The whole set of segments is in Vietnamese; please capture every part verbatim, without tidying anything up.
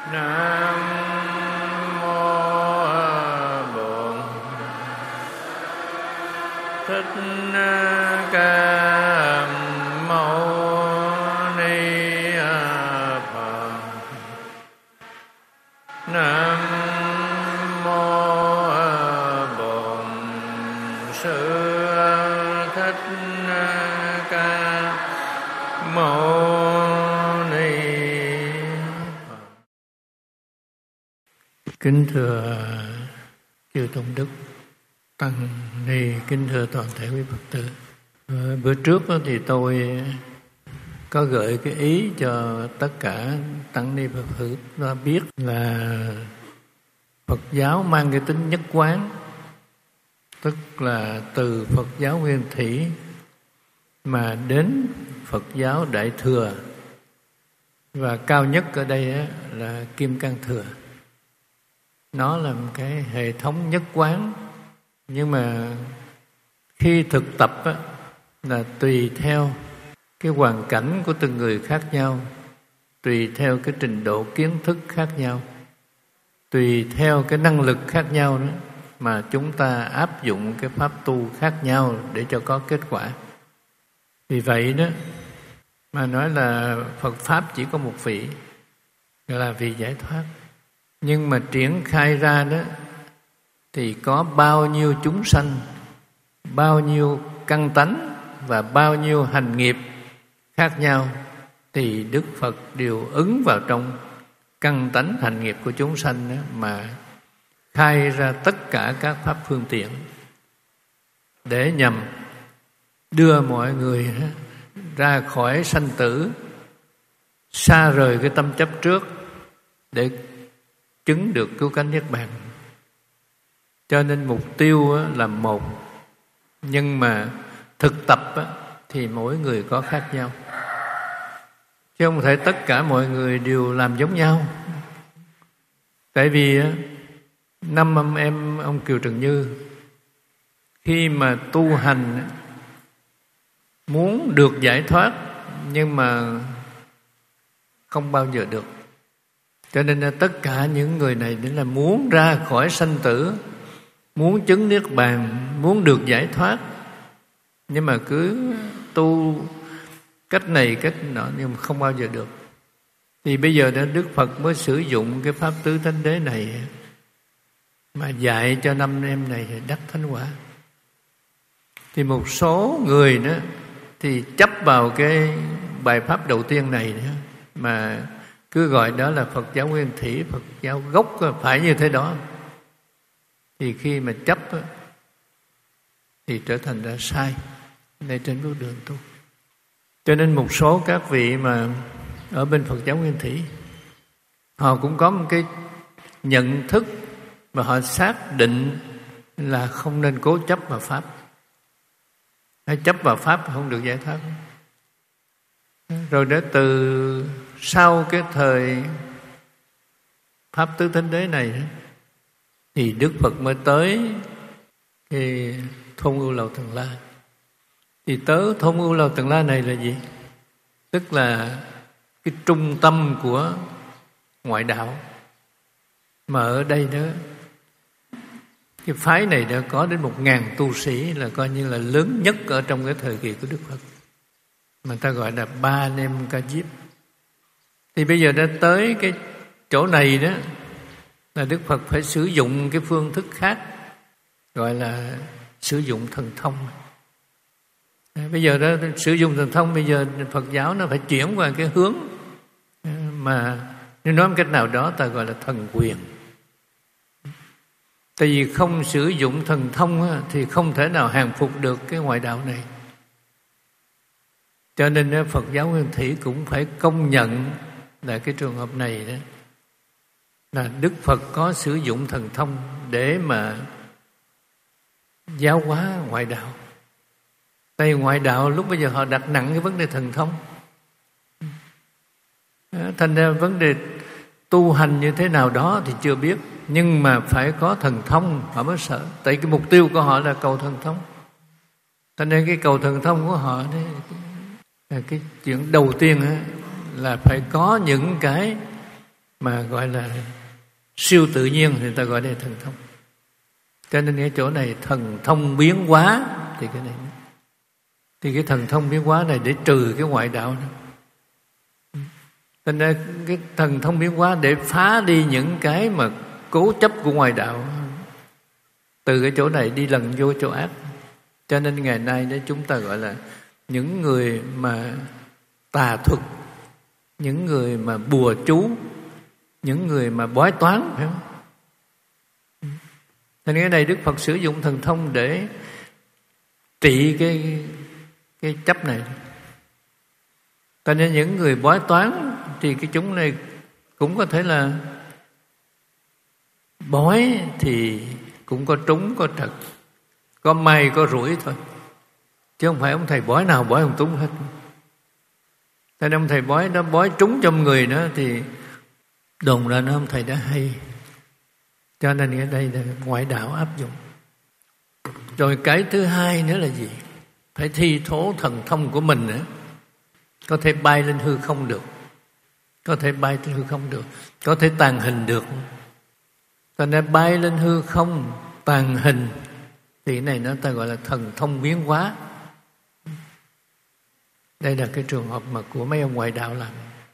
Nam mô Bổn Thích Ca Mâu Ni Phật. Nam mô Bổn Sư Thích Ca Mâu Ni Phật. Kính thưa chư tôn đức, tăng ni, kính thưa toàn thể quý Phật tử. Bữa trước thì tôi có gợi cái ý cho tất cả tăng ni Phật tử đã biết là Phật giáo mang cái tính nhất quán, tức là từ Phật giáo Nguyên Thủy mà đến Phật giáo Đại Thừa, và cao nhất ở đây là Kim Cang Thừa. Nó là một cái hệ thống nhất quán, nhưng mà khi thực tập á, là tùy theo cái hoàn cảnh của từng người khác nhau, tùy theo cái trình độ kiến thức khác nhau, tùy theo cái năng lực khác nhau đó, mà chúng ta áp dụng cái pháp tu khác nhau để cho có kết quả. Vì vậy đó mà nói là Phật Pháp chỉ có một vị, là vị giải thoát. Nhưng mà triển khai ra đó thì có bao nhiêu chúng sanh, bao nhiêu căn tánh và bao nhiêu hành nghiệp khác nhau, thì Đức Phật đều ứng vào trong căn tánh hành nghiệp của chúng sanh đó mà khai ra tất cả các pháp phương tiện để nhằm đưa mọi người ra khỏi sanh tử, xa rời cái tâm chấp trước để chứng được cứu cánh niết bàn. Cho nên mục tiêu là một, nhưng mà thực tập thì mỗi người có khác nhau, chứ không thể tất cả mọi người đều làm giống nhau. Tại vì năm ông em ông Kiều Trần Như khi mà tu hành muốn được giải thoát nhưng mà không bao giờ được. Cho nên là tất cả những người này đến là muốn ra khỏi sanh tử, muốn chứng niết bàn, muốn được giải thoát, nhưng mà cứ tu cách này cách nọ nhưng mà không bao giờ được. Thì bây giờ đó Đức Phật mới sử dụng cái pháp tứ thánh đế này mà dạy cho năm em này đắc thánh quả. Thì một số người đó thì chấp vào cái bài pháp đầu tiên này nữa, mà cứ gọi đó là Phật giáo Nguyên Thủy, Phật giáo gốc phải như thế đó. Thì khi mà chấp thì trở thành ra saiในtrên bước đường tu. Cho nên một số các vị mà ở bên Phật giáo Nguyên Thủy, họ cũng có một cái nhận thức và họ xác định là không nên cố chấp vào pháp. Hay chấp vào pháp không được giải thoát. Rồi đến từ sau cái thời pháp tứ thánh đế này thì Đức Phật mới tới cái Thôn Ưu Lầu Tần La. Thì tới Thôn Ưu Lầu Tần La này là gì? Tức là cái trung tâm của ngoại đạo. Mà ở đây đó, cái phái này đã có đến một ngàn tu sĩ, là coi như là lớn nhất ở trong cái thời kỳ của Đức Phật, mà ta gọi là Ba Nem Ca Diếp. Thì bây giờ đã tới cái chỗ này đó là Đức Phật phải sử dụng cái phương thức khác, gọi là sử dụng thần thông. Bây giờ đó sử dụng thần thông, bây giờ Phật giáo nó phải chuyển qua cái hướng mà nếu nói một cách nào đó ta gọi là thần quyền. Tại vì không sử dụng thần thông thì không thể nào hàng phục được cái ngoại đạo này. Cho nên Phật giáo Nguyên Thủy cũng phải công nhận là cái trường hợp này đó, là Đức Phật có sử dụng thần thông để mà giáo hóa ngoại đạo. Tại vì ngoại đạo lúc bây giờ họ đặt nặng cái vấn đề thần thông, thành ra vấn đề tu hành như thế nào đó thì chưa biết, nhưng mà phải có thần thông họ mới sợ. Tại cái mục tiêu của họ là cầu thần thông, thành nên cái cầu thần thông của họ đấy, cái chuyện đầu tiên là phải có những cái mà gọi là siêu tự nhiên thì người ta gọi là thần thông. Cho nên cái chỗ này thần thông biến hóa thì cái này thì cái thần thông biến hóa này để trừ cái ngoại đạo đó. Cho nên cái thần thông biến hóa để phá đi những cái mà cố chấp của ngoại đạo, từ cái chỗ này đi lần vô chỗ ác. Cho nên ngày nay đấy chúng ta gọi là những người mà tà thuật, những người mà bùa chú, những người mà bói toán, phải không? Thành cái này Đức Phật sử dụng thần thông để trị cái cái chấp này. Cho nên những người bói toán thì cái chúng này cũng có thể là bói thì cũng có trúng có trật, có may có rủi thôi, chứ không phải ông thầy bói nào bói không trúng hết. Cho nên ông thầy bói đó bói trúng trong người nữa thì đồn ra nó ông thầy đã hay. Cho nên ở đây là ngoại đạo áp dụng. Rồi cái thứ hai nữa là gì? Phải thi thố thần thông của mình nữa. Có thể bay lên hư không được, có thể bay lên hư không được, có thể tàng hình được. Cho nên bay lên hư không, tàng hình thì cái này nó ta gọi là thần thông biến hóa. Đây là cái trường hợp mà của mấy ông ngoại đạo làm.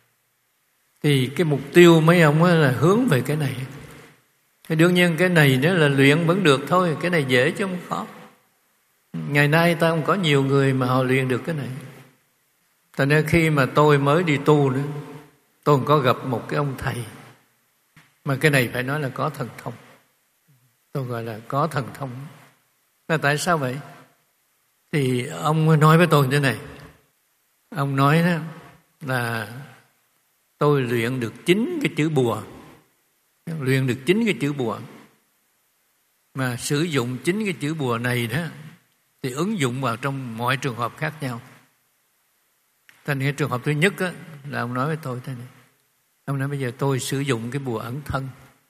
Thì cái mục tiêu mấy ông là hướng về cái này. Thì đương nhiên cái này nếu là luyện vẫn được thôi, cái này dễ chứ không khó. Ngày nay ta không có nhiều người mà họ luyện được cái này. Cho nên khi mà tôi mới đi tu nữa, tôi có gặp một cái ông thầy mà cái này phải nói là có thần thông. Tôi gọi là có thần thông. Là tại sao vậy? Thì ông nói với tôi thế này. Ông nói đó là tôi luyện được chín cái chữ bùa. Luyện được chín cái chữ bùa. Mà sử dụng chín cái chữ bùa này đó thì ứng dụng vào trong mọi trường hợp khác nhau. Thành cái trường hợp thứ nhất á, là ông nói với tôi thế này. Ông nói bây giờ tôi sử dụng cái bùa ẩn thân.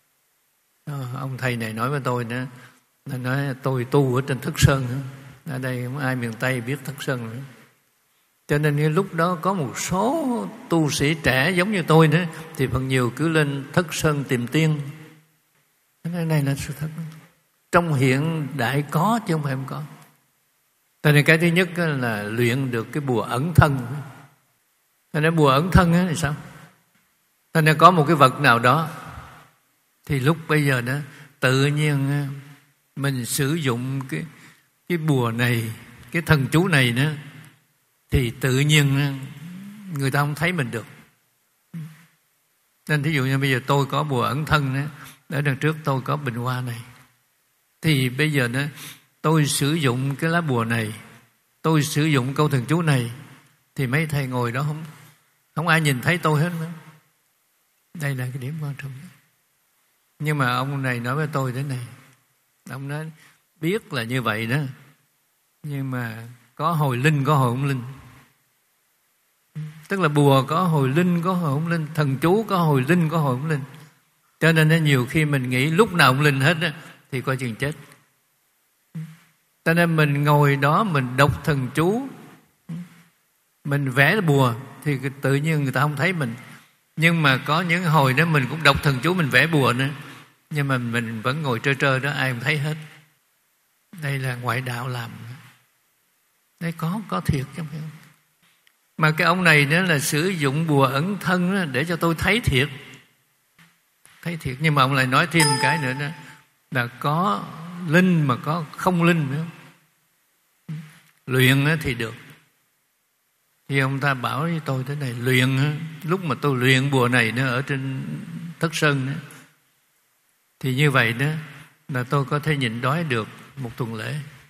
Ông thầy này nói với tôi nữa, là nói tôi tu ở trên Thất Sơn nữa. Ở đây không ai miền Tây biết Thất Sơn nữa. Cho nên cái lúc đó có một số tu sĩ trẻ giống như tôi nữa thì phần nhiều cứ lên Thất Sơn tìm tiên. Cái này là sự thật. Trong hiện đại có chứ không phải không có. Cho nên cái thứ nhất là luyện được cái bùa ẩn thân. Cho nên bùa ẩn thân thì sao? Cho nên có một cái vật nào đó thì lúc bây giờ đó tự nhiên mình sử dụng cái cái bùa này, cái thần chú này nữa thì tự nhiên người ta không thấy mình được. Nên thí dụ như bây giờ tôi có bùa ẩn thân đó, ở đằng trước tôi có bình hoa này, thì bây giờ đó tôi sử dụng cái lá bùa này, tôi sử dụng câu thần chú này thì mấy thầy ngồi đó không không ai nhìn thấy tôi hết nữa. Đây là cái điểm quan trọng nhất. Nhưng mà ông này nói với tôi thế này, ông nói biết là như vậy đó, nhưng mà có hồi linh có hồi không linh. Tức là bùa có hồi linh có hồi không linh, thần chú có hồi linh có hồi không linh. Cho nên nhiều khi mình nghĩ lúc nào cũng linh hết đó, thì coi chừng chết. Cho nên mình ngồi đó mình đọc thần chú, mình vẽ bùa thì tự nhiên người ta không thấy mình. Nhưng mà có những hồi đó mình cũng đọc thần chú, mình vẽ bùa nữa, nhưng mà mình vẫn ngồi trơ trơ đó, ai không thấy hết. Đây là ngoại đạo làm. Đây có có thiệt chứ không phải không? Mà cái ông này nữa là sử dụng bùa ẩn thân đó để cho tôi thấy thiệt. Thấy thiệt. Nhưng mà ông lại nói thêm một cái nữa đó, là có linh mà có không linh nữa. Luyện thì được. Thì ông ta bảo với tôi thế này, luyện, lúc mà tôi luyện bùa này nữa ở trên Thất Sơn nữa, thì như vậy đó là tôi có thể nhịn đói được một tuần lễ.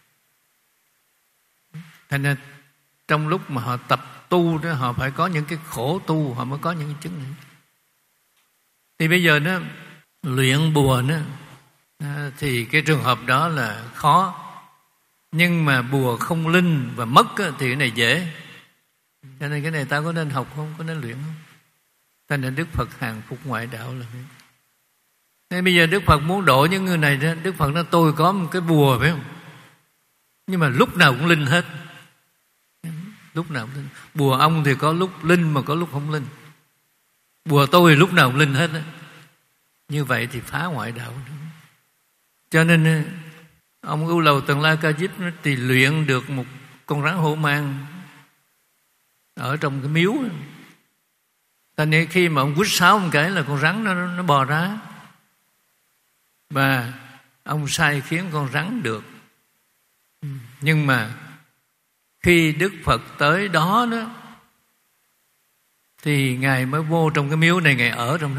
Thành ra trong lúc mà họ tập tu đó, họ phải có những cái khổ tu, họ mới có những cái chứng này. Thì bây giờ đó luyện bùa đó thì cái trường hợp đó là khó. Nhưng mà bùa không linh và mất thì cái này dễ. Cho nên cái này ta có nên học không? Có nên luyện không? Cho nên Đức Phật hàng phục ngoại đạo là vậy. Nên bây giờ Đức Phật muốn độ những người này đó, Đức Phật nói tôi có một cái bùa phải không? Nhưng mà lúc nào cũng linh hết. Lúc nào cũng linh. Bùa ông thì có lúc linh mà có lúc không linh. Bùa tôi lúc nào cũng linh hết á. Như vậy thì phá ngoại đạo. Cho nên ông Ưu Lầu Tần La Ca Diếp thì luyện được một con rắn hổ mang ở trong cái miếu. Thành nên khi mà ông quýt sáo một cái là con rắn nó, nó bò ra. Và ông sai khiến con rắn được. Nhưng mà khi Đức Phật tới đó đó thì Ngài mới vô trong cái miếu này, Ngài ở trong đó.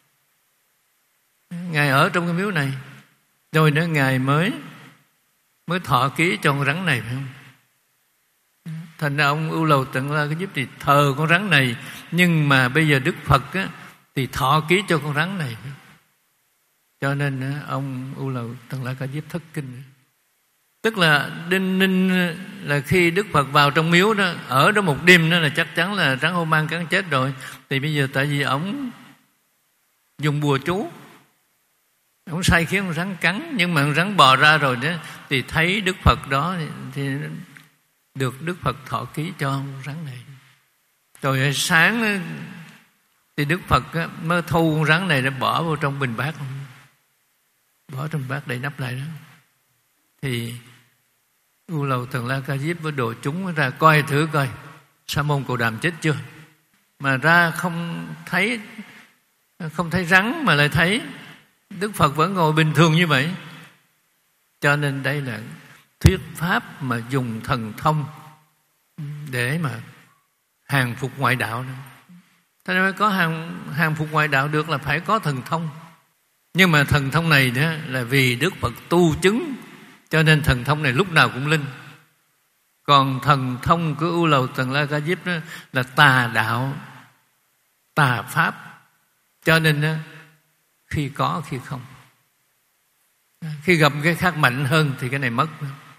Ngài ở trong cái miếu này. Rồi nữa Ngài mới mới thọ ký cho con rắn này, phải không? Thành ra ông Ưu Lầu Tần La Ca Diếp thì thờ con rắn này. Nhưng mà bây giờ Đức Phật á, thì thọ ký cho con rắn này. Cho nên ông Ưu Lầu Tần La Ca Diếp thất kinh. Tức là đinh ninh là khi Đức Phật vào trong miếu đó, ở đó một đêm đó là chắc chắn là rắn hổ mang cắn chết rồi. Thì bây giờ tại vì ông dùng bùa chú, ông sai khiến con rắn cắn, nhưng mà con rắn bò ra rồi đó thì thấy Đức Phật đó thì được Đức Phật thọ ký cho con rắn này. Rồi sáng thì Đức Phật mới thu con rắn này để bỏ vào trong bình bát, bỏ trong bát để nắp lại đó. Thì Ưu Lầu Tần La Ca Diếp với đồ chúng ra coi thử coi Sa Môn Cồ Đàm chết chưa. Mà ra không thấy, không thấy rắn mà lại thấy Đức Phật vẫn ngồi bình thường như vậy. Cho nên đây là thuyết pháp mà dùng thần thông để mà hàng phục ngoại đạo. Thế nên có hàng, hàng phục ngoại đạo được là phải có thần thông. Nhưng mà thần thông này đó là vì Đức Phật tu chứng, cho nên thần thông này lúc nào cũng linh. Còn thần thông của Ưu Lầu Tần La Ca Diếp đó là tà đạo, tà pháp. Cho nên đó, khi có khi không. Khi gặp cái khác mạnh hơn thì cái này mất.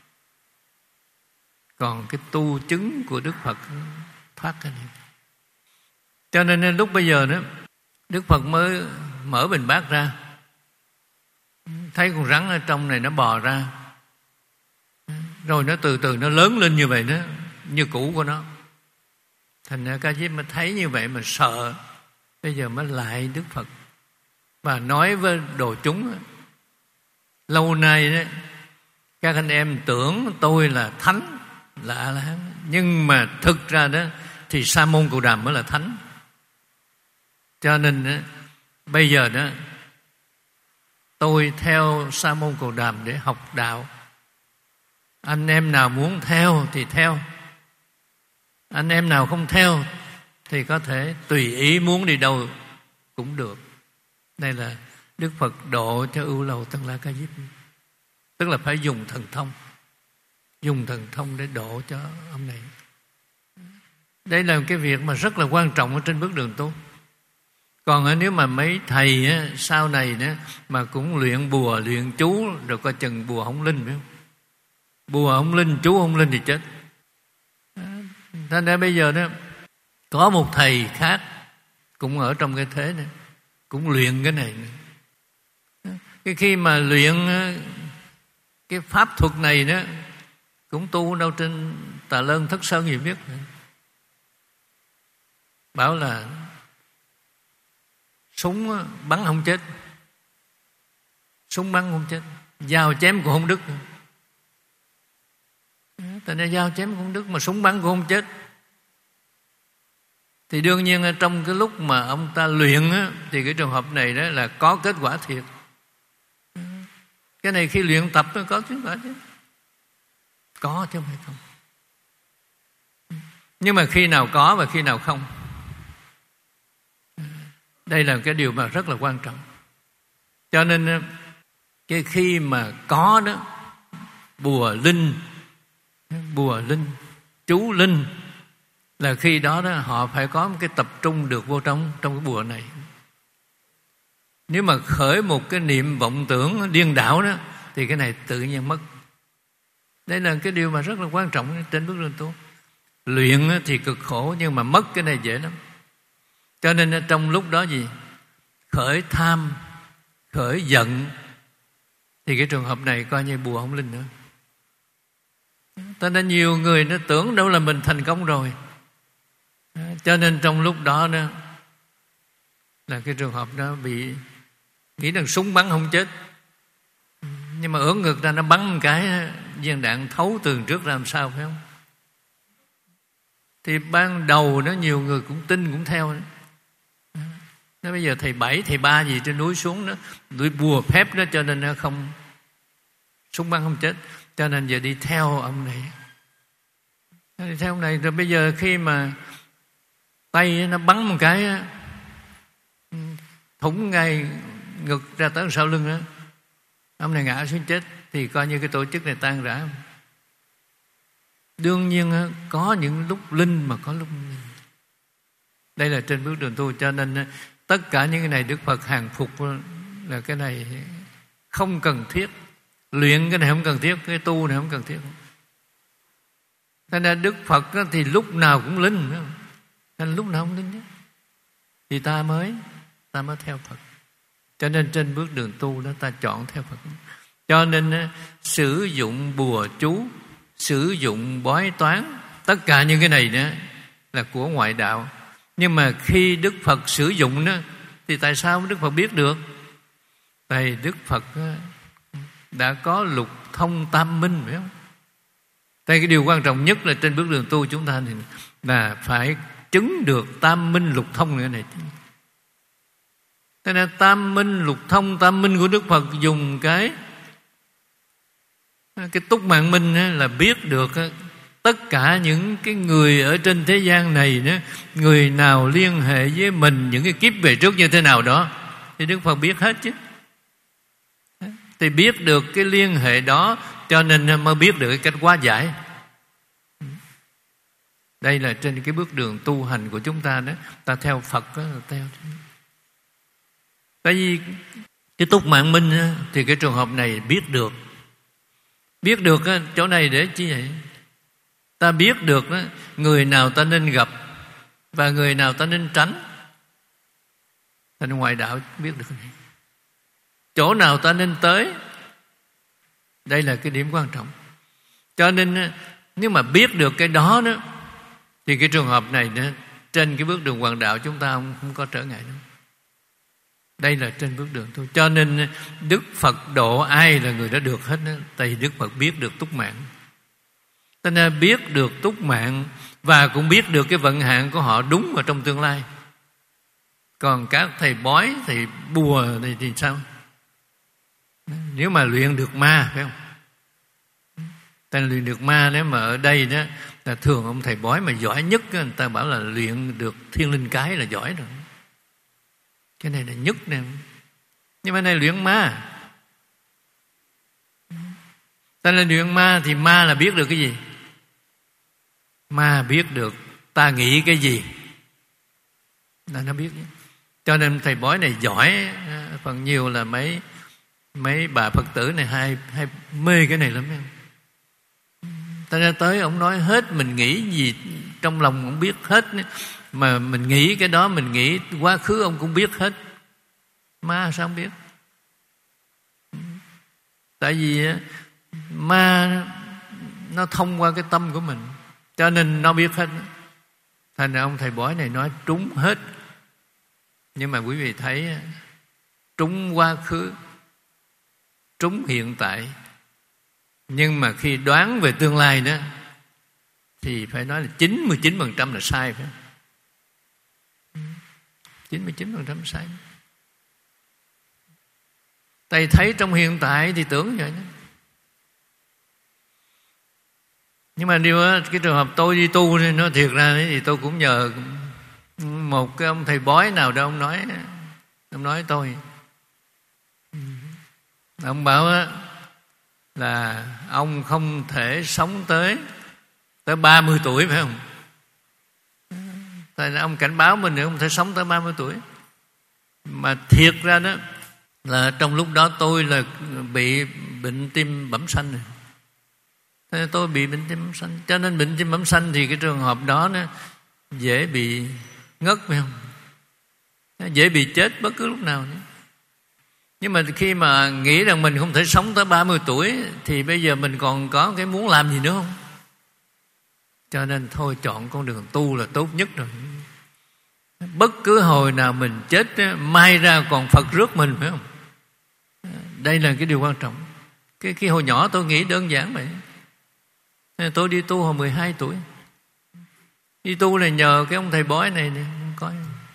Còn cái tu chứng của Đức Phật thoát cái này. Cho nên lúc bây giờ đó Đức Phật mới mở bình bát ra, thấy con rắn ở trong này nó bò ra, rồi nó từ từ nó lớn lên như vậy đó, như cũ của nó. Thành ra Ca Diếp mới thấy như vậy mà sợ. Bây giờ mới lại Đức Phật và nói với đồ chúng: lâu nay đó các anh em tưởng tôi là thánh, là A-la-hán, nhưng mà thực ra đó thì Sa Môn Cồ Đàm mới là thánh. Cho nên đó, bây giờ đó tôi theo Sa Môn Cồ Đàm để học đạo. Anh em nào muốn theo thì theo, anh em nào không theo thì có thể tùy ý muốn đi đâu cũng được. Đây là Đức Phật độ cho Ưu Lầu Tần La Ca Diếp. Tức là phải dùng thần thông, dùng thần thông để độ cho ông này. Đây là cái việc mà rất là quan trọng ở trên bước đường tu. Còn nếu mà mấy thầy á, sau này nữa mà cũng luyện bùa, luyện chú, rồi coi chừng bùa không linh, phải không? Bùa không linh, chú không linh thì chết. Thành ra bây giờ đó có một thầy khác cũng ở trong cái thế này, cũng luyện cái này nữa. Cái khi mà luyện cái pháp thuật này đó cũng tu đâu trên Tà Lơn Thất Sơn gì biết. Bảo là súng bắn không chết, súng bắn không chết, dao chém cũng không đứt. Tại nên dao chém cũng không đứt mà súng bắn cũng không chết. Thì đương nhiên trong cái lúc mà ông ta luyện á, thì cái trường hợp này đó là có kết quả thiệt. Cái này khi luyện tập nó có kết quả chứ, có chứ không phải không. Nhưng mà khi nào có và khi nào không, đây là cái điều mà rất là quan trọng. Cho nên cái khi mà có đó, bùa linh, bùa linh, chú linh, là khi đó đó họ phải có một cái tập trung được vô trong trong cái bùa này. Nếu mà khởi một cái niệm vọng tưởng điên đảo đó thì cái này tự nhiên mất. Đây là cái điều mà rất là quan trọng trên bước đường tu. Luyện thì cực khổ, nhưng mà mất cái này dễ lắm. Cho nên trong lúc đó gì, khởi tham, khởi giận, thì cái trường hợp này coi như bùa không linh nữa. Cho nên nhiều người nó tưởng đâu là mình thành công rồi. Cho nên trong lúc đó đó là cái trường hợp đó bị nghĩ rằng súng bắn không chết, nhưng mà ưỡn ngực ra nó bắn một cái viên đạn thấu tường trước làm sao, phải không? Thì ban đầu nó nhiều người cũng tin cũng theo đó. Nó bây giờ thầy bảy thầy ba gì trên núi xuống đó, đuổi bùa phép đó, cho nên nó không súng bắn không chết, cho nên giờ đi theo ông này. Đi theo ông này rồi bây giờ khi mà tay nó bắn một cái thủng ngay ngực ra tới sau lưng đó, ông này ngã xuống chết, thì coi như cái tổ chức này tan rã. Đương nhiên có những lúc linh mà có lúc linh. Đây là trên bước đường tu, cho nên tất cả những cái này Đức Phật hàng phục là cái này không cần thiết. Luyện cái này không cần thiết, cái tu này không cần thiết. Thế nên Đức Phật thì lúc nào cũng linh, nên lúc nào cũng linh chứ. Thì ta mới ta mới theo Phật. Cho nên trên bước đường tu đó ta chọn theo Phật. Cho nên sử dụng bùa chú, sử dụng bói toán, tất cả những cái này đó là của ngoại đạo. Nhưng mà khi Đức Phật sử dụng đó, thì tại sao Đức Phật biết được? Tại Đức Phật đã có lục thông tam minh, phải không? Tại cái điều quan trọng nhất là trên bước đường tu chúng ta thì là phải chứng được tam minh lục thông nữa này. Thế nên tam minh lục thông, tam minh của Đức Phật dùng cái cái túc mạng minh là biết được tất cả những cái người ở trên thế gian này đó, người nào liên hệ với mình những cái kiếp về trước như thế nào đó, thì Đức Phật biết hết chứ. Thì biết được cái liên hệ đó, cho nên mới biết được cái cách hóa giải. Đây là trên cái bước đường tu hành của chúng ta đó, ta theo Phật đó, là theo. Tại vì cái túc mạng minh đó, thì cái trường hợp này biết được. Biết được đó, chỗ này để chi vậy? Ta biết được đó, người nào ta nên gặp và người nào ta nên tránh. Thành ngoại đạo biết được này. Chỗ nào ta nên tới. Đây là cái điểm quan trọng. Cho nên nếu mà biết được cái đó đó, thì cái trường hợp này đó, trên cái bước đường hoàng đạo chúng ta không, không có trở ngại đâu. Đây là trên bước đường thôi. Cho nên Đức Phật độ ai là người đã được hết đó. Tại vì Đức Phật biết được túc mạng. Cho nên biết được túc mạng và cũng biết được cái vận hạn của họ đúng ở trong tương lai. Còn các thầy bói, thầy bùa thì, thì sao? Nếu mà luyện được ma, phải không? Ta luyện được ma, nếu mà ở đây đó là thường ông thầy bói mà giỏi nhất, người ta bảo là luyện được thiên linh cái là giỏi rồi. Cái này là nhất nè. Nhưng mà này luyện ma. Ta là luyện ma thì ma là biết được cái gì? Ma biết được ta nghĩ cái gì là nó biết. Cho nên thầy bói này giỏi. Phần nhiều là mấy mấy bà Phật tử này hay, hay mê cái này lắm. Ta ra tới ông nói hết, mình nghĩ gì trong lòng ông biết hết. Mà mình nghĩ cái đó, mình nghĩ quá khứ ông cũng biết hết. Ma sao không biết? Tại vì ma nó thông qua cái tâm của mình, cho nên nó biết hết. Thành ra ông thầy bói này nói trúng hết. Nhưng mà quý vị thấy trúng quá khứ, trúng hiện tại, nhưng mà khi đoán về tương lai đó thì phải nói là chín mươi chín phần trăm là sai, phải không? chín mươi chín phần trăm sai. Thầy thấy trong hiện tại thì tưởng vậy đó. Nhưng mà điều đó, cái trường hợp tôi đi tu thì nó thiệt ra thì tôi cũng nhờ một cái ông thầy bói nào đó, ông nói ông nói tôi, ông bảo là ông không thể sống tới tới ba mươi tuổi, phải không? Tại ông cảnh báo mình không thể sống tới ba mươi tuổi. Mà thiệt ra đó là trong lúc đó tôi là bị bệnh tim bẩm sinh này. Thế tôi bị bệnh tim bẩm sinh. Cho nên bệnh tim bẩm sinh thì cái trường hợp đó nó dễ bị ngất, phải không? Nó dễ bị chết bất cứ lúc nào nữa. Nhưng mà khi mà nghĩ rằng mình không thể sống tới ba mươi tuổi thì bây giờ mình còn có cái muốn làm gì nữa không? Cho nên thôi chọn con đường tu là tốt nhất rồi. Bất cứ hồi nào mình chết, mai ra còn Phật rước mình, phải không? Đây là cái điều quan trọng. Cái, cái hồi nhỏ tôi nghĩ đơn giản vậy. Tôi đi tu hồi mười hai tuổi. Đi tu là nhờ cái ông thầy bói này nè, coi.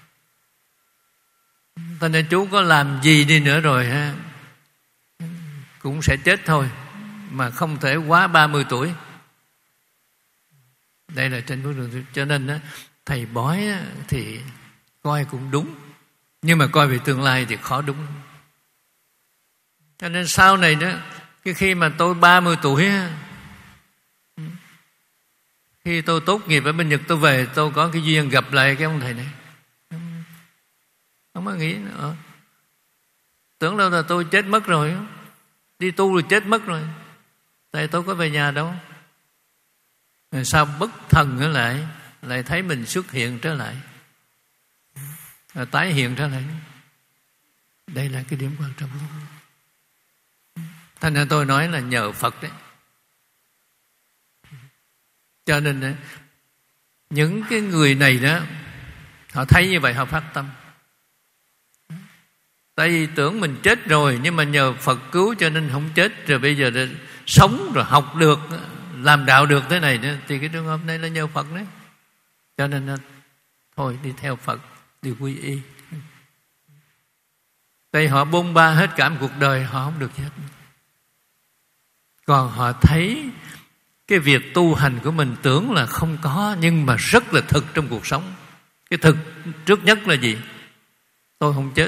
Thành ra chú có làm gì đi nữa rồi ha, cũng sẽ chết thôi, mà không thể quá ba mươi tuổi. Đây là trên bước đường. Cho nên á, thầy bói á, thì coi cũng đúng, nhưng mà coi về tương lai thì khó đúng. Cho nên sau này đó, cái khi mà tôi ba mươi tuổi á, khi tôi tốt nghiệp ở bên Nhật, tôi về tôi có cái duyên gặp lại cái ông thầy này. Không có nghĩ nữa. Tưởng đâu là tôi chết mất rồi, đi tu rồi chết mất rồi, tại tôi có về nhà đâu. Rồi sao bất thần lại lại thấy mình xuất hiện trở lại, rồi tái hiện trở lại. Đây là cái điểm quan trọng. Thành ra tôi nói là nhờ Phật đấy. Cho nên những cái người này đó, họ thấy như vậy họ phát tâm. Tại vì tưởng mình chết rồi, nhưng mà nhờ Phật cứu cho nên không chết, rồi bây giờ đã sống rồi học được, làm đạo được thế này nữa, thì cái trường hợp này là nhờ Phật đấy. Cho nên thôi đi theo Phật, đi quy y. Tại họ bôn ba hết cả một cuộc đời, họ không được gì hết. Còn họ thấy cái việc tu hành của mình tưởng là không có, nhưng mà rất là thực trong cuộc sống. Cái thực trước nhất là gì? Tôi không chết.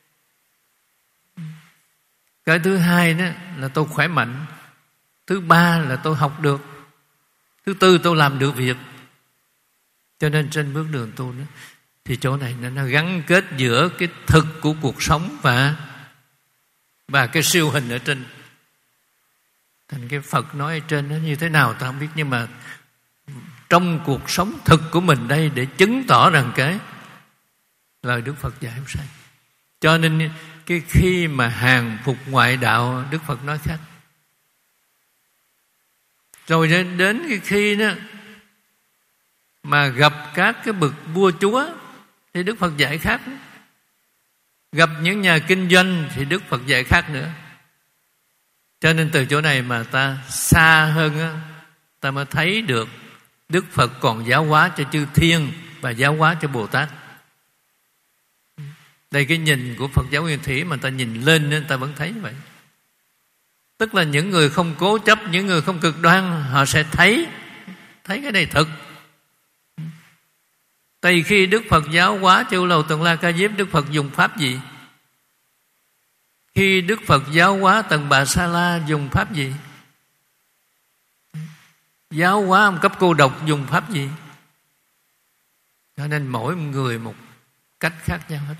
Cái thứ hai đó là tôi khỏe mạnh. Thứ ba là tôi học được. Thứ tư tôi làm được việc. Cho nên trên bước đường tu đó, thì chỗ này nó gắn kết giữa cái thực của cuộc sống và và cái siêu hình ở trên. Thành cái Phật nói ở trên nó như thế nào ta không biết, nhưng mà trong cuộc sống thực của mình đây, để chứng tỏ rằng cái lời Đức Phật dạy không sai. Cho nên cái khi mà hàng phục ngoại đạo, Đức Phật nói khác. Rồi đến cái khi đó mà gặp các cái bậc vua chúa thì Đức Phật dạy khác. Gặp những nhà kinh doanh thì Đức Phật dạy khác nữa. Cho nên từ chỗ này mà ta xa hơn á, ta mới thấy được Đức Phật còn giáo hóa cho chư thiên và giáo hóa cho Bồ Tát. Đây cái nhìn của Phật giáo Nguyên Thủy mà ta nhìn lên nên ta vẫn thấy vậy. Tức là những người không cố chấp, những người không cực đoan, họ sẽ thấy thấy cái này thật. Tại vì khi Đức Phật giáo hóa cho Lầu Tần La Ca Diếp, Đức Phật dùng pháp gì? Khi Đức Phật giáo hóa Tần Bà Sa La dùng pháp gì? Giáo hóa ông Cấp Cô Độc dùng pháp gì? Cho nên mỗi người một cách khác nhau hết.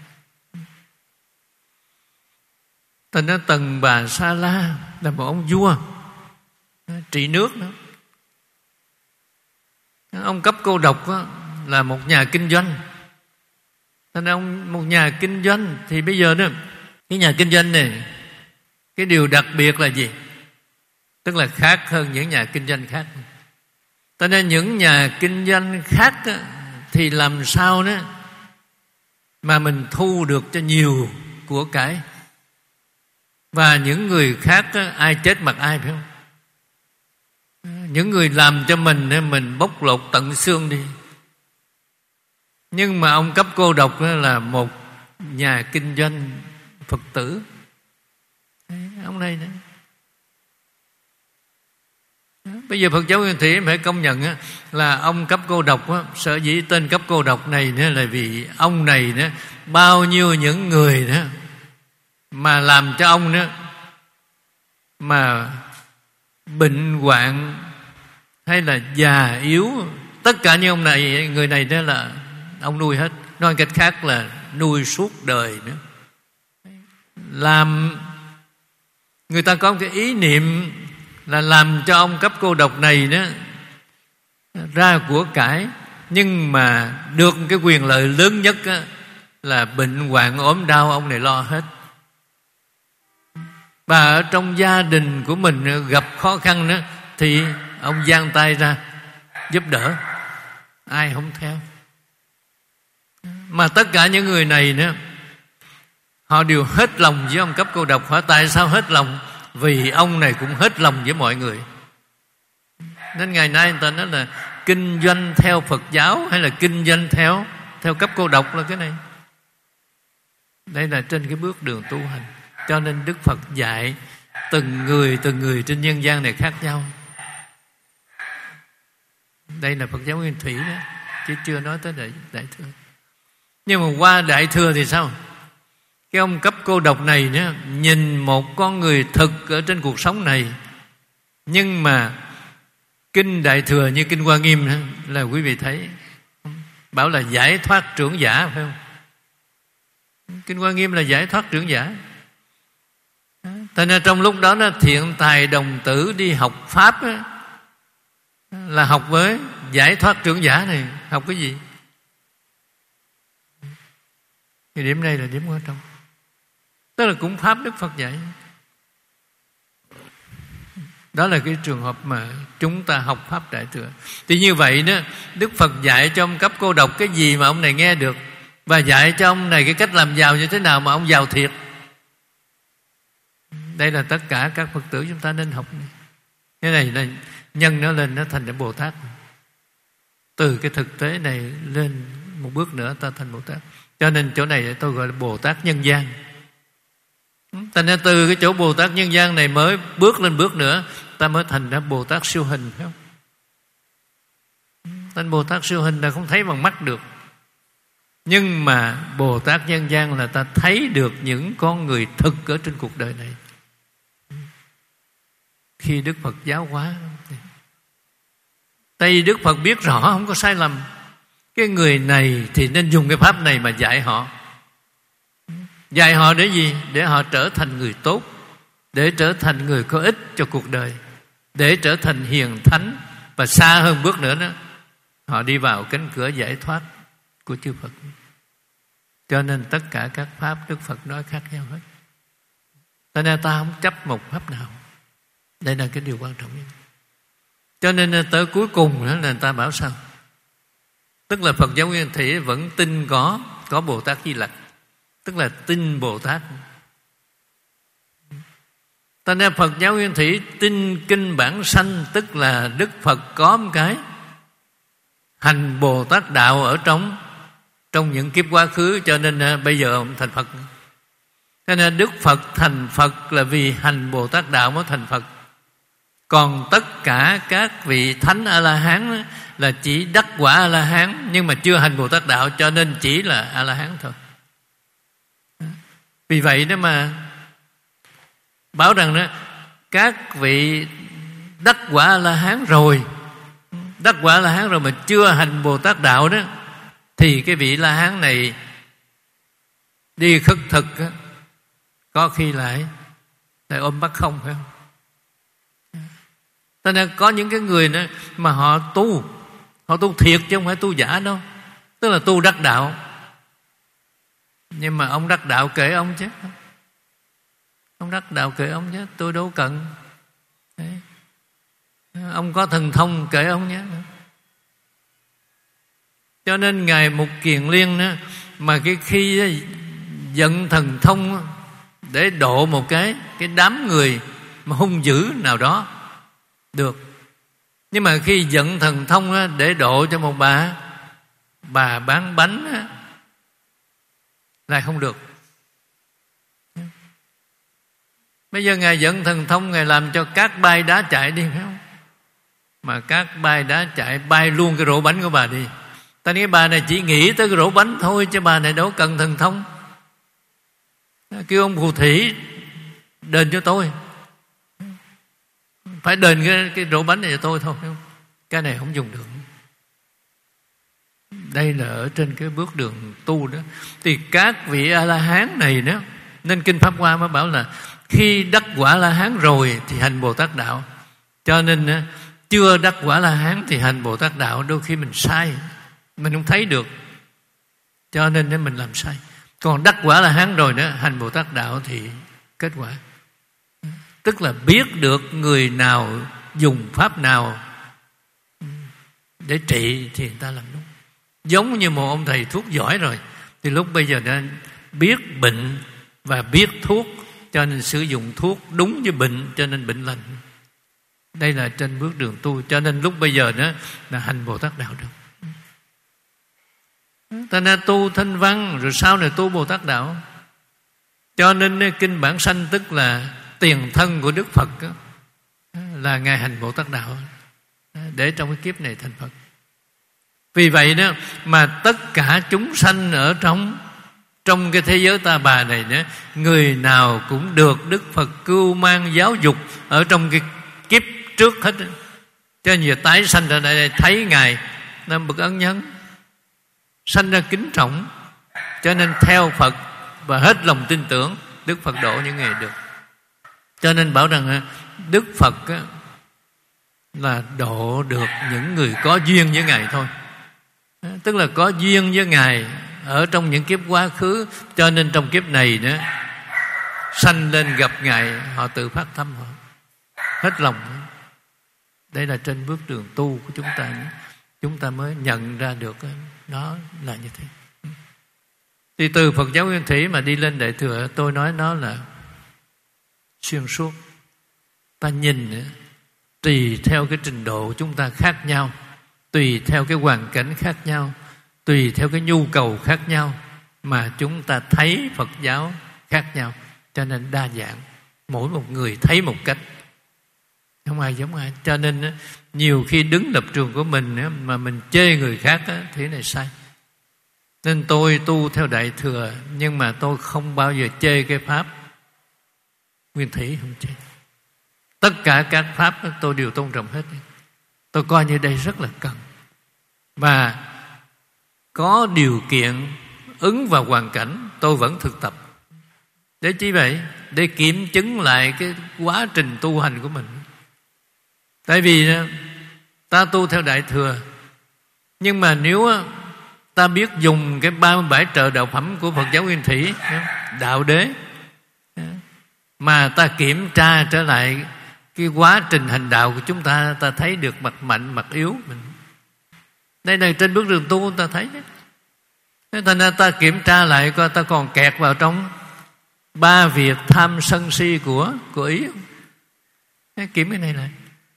Thành ra Tần Bà Sa La là một ông vua trị nước đó. Ông Cấp Cô Độc đó là một nhà kinh doanh. Thành ra ông một nhà kinh doanh thì bây giờ đó, cái nhà kinh doanh này, cái điều đặc biệt là gì? Tức là khác hơn những nhà kinh doanh khác. Cho nên những nhà kinh doanh khác đó, thì làm sao đó mà mình thu được cho nhiều của cải. Và những người khác đó, ai chết mặc ai, phải không? Những người làm cho mình, mình bóc lột tận xương đi. Nhưng mà ông Cấp Cô Độc là một nhà kinh doanh Phật tử. Ông này nữa. Bây giờ Phật giáo Nguyên Thủy phải công nhận là ông Cấp Cô Độc, sở dĩ tên Cấp Cô Độc này là vì ông này bao nhiêu những người đó mà làm cho ông đó mà bệnh hoạn hay là già yếu, tất cả những ông này, người này đó là ông nuôi hết. Nói cách khác là nuôi suốt đời nữa. Làm người ta có cái ý niệm là làm cho ông Cấp Cô Độc này đó ra của cải, nhưng mà được cái quyền lợi lớn nhất đó là bệnh hoạn ốm đau ông này lo hết. Và ở trong gia đình của mình gặp khó khăn đó thì ông giang tay ra giúp đỡ, ai không theo. Mà tất cả những người này nữa, họ đều hết lòng với ông Cấp Cô Độc. Hỏi tại sao hết lòng? Vì ông này cũng hết lòng với mọi người. Nên ngày nay người ta nói là kinh doanh theo Phật giáo hay là kinh doanh theo theo Cấp Cô Độc là cái này. Đây là trên cái bước đường tu hành. Cho nên Đức Phật dạy từng người từng người trên nhân gian này khác nhau. Đây là Phật giáo Nguyên Thủy đó, chứ chưa nói tới Đại, đại Thừa. Nhưng mà qua Đại Thừa thì sao? Cái ông Cấp Cô Độc này nữa, nhìn một con người thực ở trên cuộc sống này, nhưng mà kinh Đại Thừa như kinh Hoa Nghiêm nữa, là quý vị thấy bảo là giải thoát trưởng giả, phải không? Kinh Hoa Nghiêm là giải thoát trưởng giả. Thế nên trong lúc đó nó thiện tài đồng tử đi học Pháp á, là học với giải thoát trưởng giả này. Học cái gì? Thì điểm này là điểm quan trọng. Tức là cũng Pháp Đức Phật dạy. Đó là cái trường hợp mà chúng ta học Pháp Đại Thừa. Thì như vậy đó, Đức Phật dạy cho ông Cấp Cô Độc cái gì mà ông này nghe được, và dạy cho ông này cái cách làm giàu như thế nào mà ông giàu thiệt. Đây là tất cả các Phật tử chúng ta nên học. Cái này là nhân nó lên, nó thành ra Bồ Tát. Từ cái thực tế này lên một bước nữa ta thành Bồ Tát. Cho nên chỗ này tôi gọi là Bồ Tát nhân gian. Thành ra từ cái chỗ Bồ Tát nhân gian này mới bước lên bước nữa, ta mới thành ra Bồ Tát siêu hình, phải không? Thành Bồ Tát siêu hình là không thấy bằng mắt được. Nhưng mà Bồ Tát nhân gian là ta thấy được những con người thực ở trên cuộc đời này. Khi Đức Phật giáo hóa, tại vì Đức Phật biết rõ không có sai lầm. Cái người này thì nên dùng cái pháp này mà dạy họ. Dạy họ để gì? Để họ trở thành người tốt, để trở thành người có ích cho cuộc đời, để trở thành hiền thánh. Và xa hơn bước nữa đó, họ đi vào cánh cửa giải thoát của chư Phật. Cho nên tất cả các pháp Đức Phật nói khác nhau hết. Cho nên ta không chấp một pháp nào. Đây là cái điều quan trọng nhất. Cho nên tới cuối cùng đó là người ta bảo sao? Tức là Phật giáo Nguyên Thủy vẫn tin có Có Bồ Tát Di Lặc. Tức là tin Bồ Tát. Cho nên Phật giáo Nguyên Thủy tin kinh bản sanh. Tức là Đức Phật có một cái hành Bồ Tát đạo ở trong Trong những kiếp quá khứ. Cho nên bây giờ ông thành Phật. Cho nên Đức Phật thành Phật là vì hành Bồ Tát đạo mới thành Phật. Còn tất cả các vị Thánh A-la-hán là chỉ đắc quả A-la-hán, nhưng mà chưa hành Bồ Tát đạo, cho nên chỉ là A-la-hán thôi. Vì vậy đó mà bảo rằng đó, các vị đắc quả A-la-hán rồi, đắc quả A-la-hán rồi mà chưa hành Bồ Tát đạo đó, thì cái vị La-hán này đi khất thực có khi lại lại ôm bắt không, phải không? Cho nên có những cái người nữa mà họ tu, họ tu thiệt chứ không phải tu giả đâu. Tức là tu đắc đạo. Nhưng mà ông đắc đạo kệ ông chứ. Ông đắc đạo kệ ông chứ, tôi đâu cần. Đấy. Ông có thần thông kệ ông nhé. Cho nên Ngài Mục Kiền Liên đó, mà cái khi giận thần thông để độ một cái cái đám người mà hung dữ nào đó được. Nhưng mà khi giận thần thông đó, để độ cho một bà bà bán bánh đó, lại không được. Bây giờ Ngài giận thần thông, Ngài làm cho cát bay đá chạy đi, phải không? Mà cát bay đá chạy, bay luôn cái rổ bánh của bà đi. Ta nói bà này chỉ nghĩ tới cái rổ bánh thôi, chứ bà này đâu cần thần thông. Kêu ông phù thủy đền cho tôi, phải đền cái, cái rổ bánh này cho tôi thôi, không? Cái này không dùng được. Đây là ở trên cái bước đường tu đó. Thì các vị A-la-hán này đó, nên Kinh Pháp Hoa mới bảo là khi đắc quả A-la-hán rồi thì hành Bồ Tát đạo. Cho nên chưa đắc quả A-la-hán thì hành Bồ Tát đạo đôi khi mình sai, mình không thấy được, cho nên nên mình làm sai. Còn đắc quả A-la-hán rồi đó, hành Bồ Tát đạo thì kết quả. Tức là biết được người nào dùng pháp nào để trị thì người ta làm đúng. Giống như một ông thầy thuốc giỏi rồi, Thì lúc bây giờ đã biết bệnh và biết thuốc, cho nên sử dụng thuốc đúng với bệnh, cho nên bệnh lành. Đây là trên bước đường tu. Cho nên lúc bây giờ đó là hành Bồ Tát Đạo được. Ta nên tu Thanh Văn, rồi sau này tu Bồ Tát Đạo. Cho nên kinh Bản Sanh tức là tiền thân của Đức Phật đó, là Ngài hành Bồ Tát Đạo để trong cái kiếp này thành Phật. Vì vậy đó mà tất cả chúng sanh ở trong trong cái thế giới ta bà này đó, người nào cũng được Đức Phật cưu mang giáo dục ở trong cái kiếp trước hết. Cho nhiều tái sanh ở đây thấy Ngài là bậc ân nhân, sanh ra kính trọng, cho nên theo Phật và hết lòng tin tưởng Đức Phật độ những người được. Cho nên bảo rằng Đức Phật là độ được những người có duyên với Ngài thôi. Tức là có duyên với Ngài ở trong những kiếp quá khứ, cho nên trong kiếp này đó sanh lên gặp Ngài, họ tự phát tâm, họ hết lòng. Đây là trên bước đường tu của chúng ta, chúng ta mới nhận ra được nó là như thế. Thì từ Phật giáo Nguyên Thủy mà đi lên Đại Thừa, tôi nói nó là xuyên suốt. Ta nhìn tùy theo cái trình độ chúng ta khác nhau, tùy theo cái hoàn cảnh khác nhau, tùy theo cái nhu cầu khác nhau mà chúng ta thấy Phật giáo khác nhau. Cho nên đa dạng, mỗi một người thấy một cách, không ai giống ai. Cho nên nhiều khi đứng lập trường của mình mà mình chê người khác thì này sai. Nên tôi tu theo Đại Thừa, nhưng mà tôi không bao giờ chê cái Pháp Nguyên Thủy, không chê. Tất cả các Pháp tôi đều tôn trọng hết. Tôi coi như đây rất là cần, và có điều kiện ứng vào hoàn cảnh tôi vẫn thực tập. Để chi vậy? Để kiểm chứng lại cái quá trình tu hành của mình. Tại vì ta tu theo Đại Thừa, nhưng mà nếu ta biết dùng cái ba mươi bảy trợ đạo phẩm của Phật giáo Nguyên Thủy, đạo đế, mà ta kiểm tra trở lại cái quá trình hành đạo của chúng ta, ta thấy được mặt mạnh, mặt yếu mình. Đây này, trên bước đường tu ta thấy đấy. Thành ra ta kiểm tra lại coi ta còn kẹt vào trong ba việc tham sân si của của ý không? Kiểm cái này lại.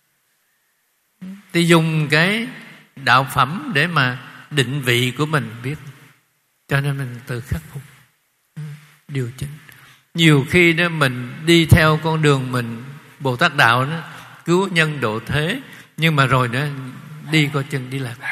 Thì dùng cái đạo phẩm để mà định vị của mình biết, cho nên mình tự khắc phục, điều chỉnh. Nhiều khi đó mình đi theo con đường mình Bồ Tát Đạo đó, cứu nhân độ thế, nhưng mà rồi đó đi coi chừng đi lạc.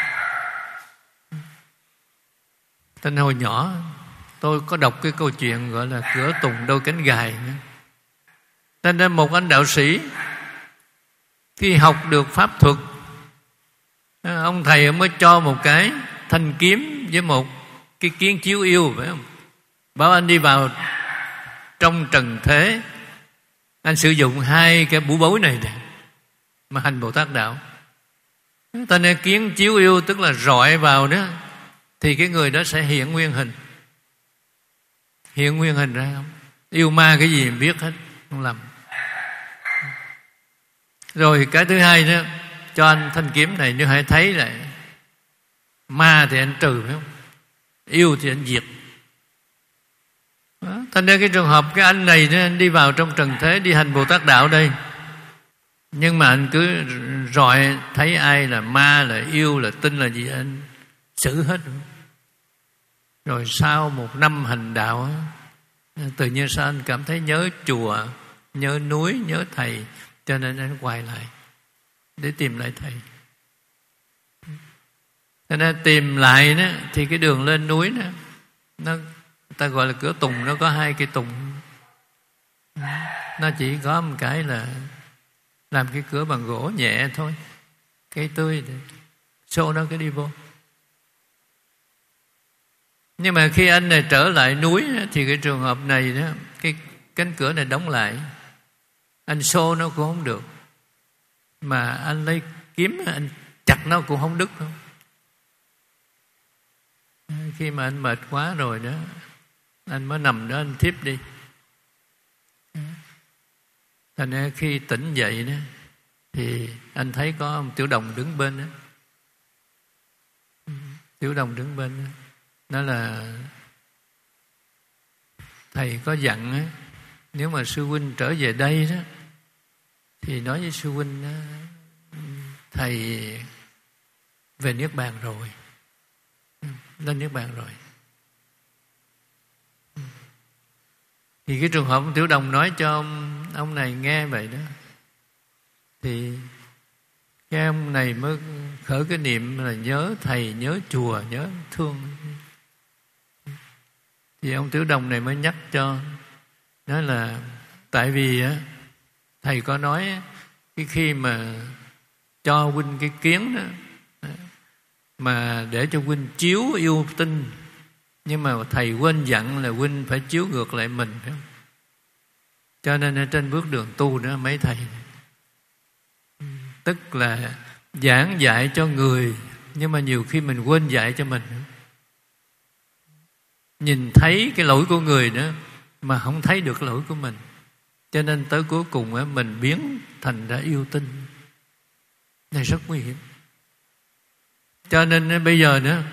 Tên hồi nhỏ tôi có đọc cái câu chuyện gọi là cửa tùng đôi cánh gài. Nên ra một anh đạo sĩ khi học được pháp thuật, ông thầy mới cho một cái thanh kiếm với một cái kiến chiếu yêu, phải không? Bảo anh đi vào trong trần thế, anh sử dụng hai cái bủ bối này để mà hành Bồ Tát Đạo. Ta nên kiến chiếu yêu tức là rọi vào đó, thì cái người đó sẽ hiện nguyên hình. Hiện nguyên hình ra không? Yêu ma cái gì biết hết, không lầm. Rồi cái thứ hai đó, cho anh thanh kiếm này, nếu hãy thấy lại ma thì anh trừ, phải không? Yêu thì anh diệt. Đó. Thành ra cái trường hợp cái anh này anh đi vào trong trần thế, đi hành Bồ Tát Đạo đây, nhưng mà anh cứ rọi thấy ai là ma, là yêu, là tinh, là gì anh xử hết. Rồi sau một năm hành đạo, tự nhiên sao anh cảm thấy nhớ chùa, nhớ núi, nhớ thầy, cho nên anh quay lại để tìm lại thầy. Cho nên tìm lại đó, thì cái đường lên núi đó, nó ta gọi là cửa tùng, nó có hai cây tùng. Nó chỉ có một cái là làm cái cửa bằng gỗ nhẹ thôi, cây tươi thì xô nó cái đi vô. Nhưng mà khi anh này trở lại núi thì cái trường hợp này đó, cái cánh cửa này đóng lại, anh xô nó cũng không được, mà anh lấy kiếm anh chặt nó cũng không đứt đâu. Khi mà anh mệt quá rồi đó, anh mới nằm đó anh thiếp đi. Thành ra khi tỉnh dậy đó, thì anh thấy có ông Tiểu Đồng đứng bên đó. Tiểu Đồng đứng bên đó. Nó là thầy có dặn á, nếu mà sư huynh trở về đây đó thì nói với sư huynh á, thầy về Niết Bàn rồi, lên Niết Bàn rồi. Thì cái trường hợp ông Tiểu Đồng nói cho ông, ông này nghe vậy đó, thì cái ông này mới khởi cái niệm là nhớ thầy, nhớ chùa, nhớ thương. Thì ông Tiểu Đồng này mới nhắc cho, nói là tại vì á, thầy có nói cái khi mà cho huynh cái kiến đó, mà để cho huynh chiếu yêu tinh, nhưng mà thầy quên dặn là huynh phải chiếu ngược lại mình, phải không? Cho nên ở trên bước đường tu đó, mấy thầy tức là giảng dạy cho người, nhưng mà nhiều khi mình quên dạy cho mình. Nhìn thấy cái lỗi của người đó mà không thấy được lỗi của mình, cho nên tới cuối cùng á, mình biến thành ra yêu tinh. Này rất nguy hiểm. Cho nên bây giờ nữa,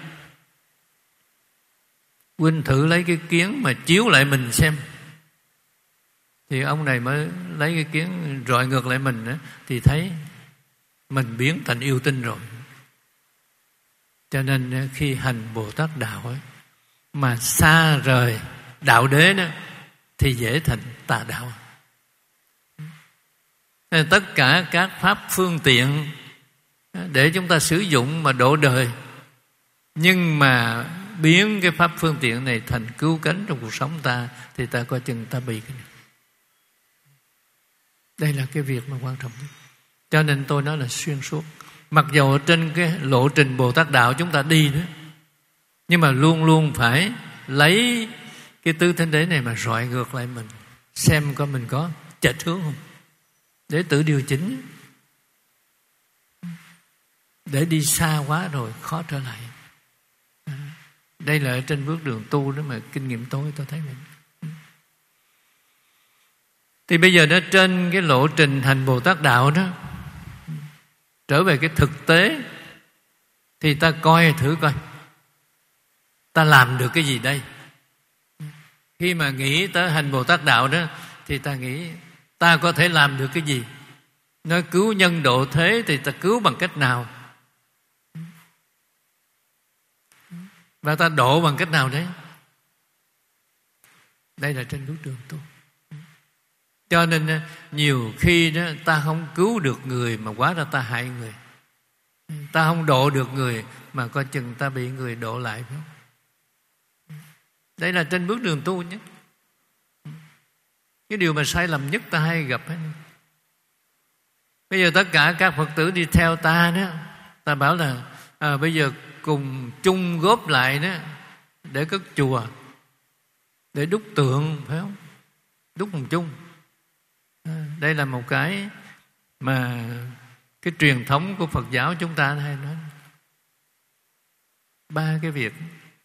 huynh thử lấy cái kiến mà chiếu lại mình xem. Thì ông này mới lấy cái kiến rọi ngược lại mình đó, thì thấy mình biến thành yêu tinh rồi. Cho nên khi hành Bồ Tát Đạo ấy, mà xa rời đạo đế đó, thì dễ thành tà đạo. Nên tất cả các pháp phương tiện để chúng ta sử dụng mà độ đời, nhưng mà biến cái pháp phương tiện này thành cứu cánh trong cuộc sống ta, thì ta coi chừng ta bị cái này. Đây là cái việc mà quan trọng nhất. Cho nên tôi nói là xuyên suốt. Mặc dù trên cái lộ trình Bồ Tát Đạo chúng ta đi nữa, nhưng mà luôn luôn phải lấy cái tứ thánh đế này mà rọi ngược lại mình, xem coi mình có chệch hướng không, để tự điều chỉnh. Để đi xa quá rồi khó trở lại. Đây là trên bước đường tu đó mà kinh nghiệm tôi tôi thấy mình. Thì bây giờ đó, trên cái lộ trình hành Bồ Tát Đạo đó, trở về cái thực tế, thì ta coi thử coi ta làm được cái gì đây. Khi mà nghĩ tới hành Bồ Tát Đạo đó, thì ta nghĩ ta có thể làm được cái gì. Nói cứu nhân độ thế thì ta cứu bằng cách nào, và ta độ bằng cách nào đấy. Đây là trên bước đường tu. Cho nên nhiều khi đó ta không cứu được người mà hóa ra ta hại người. Ta không độ được người mà coi chừng ta bị người độ lại, phải không? Đây là trên bước đường tu nhất. Cái điều mà sai lầm nhất ta hay gặp ấy. Bây giờ tất cả các Phật tử đi theo ta đó, ta bảo là à, bây giờ cùng chung góp lại đó để cất chùa, để đúc tượng, phải không? Đúc cùng chung. À, đây là một cái mà cái truyền thống của Phật giáo chúng ta hay nói. Ba cái việc: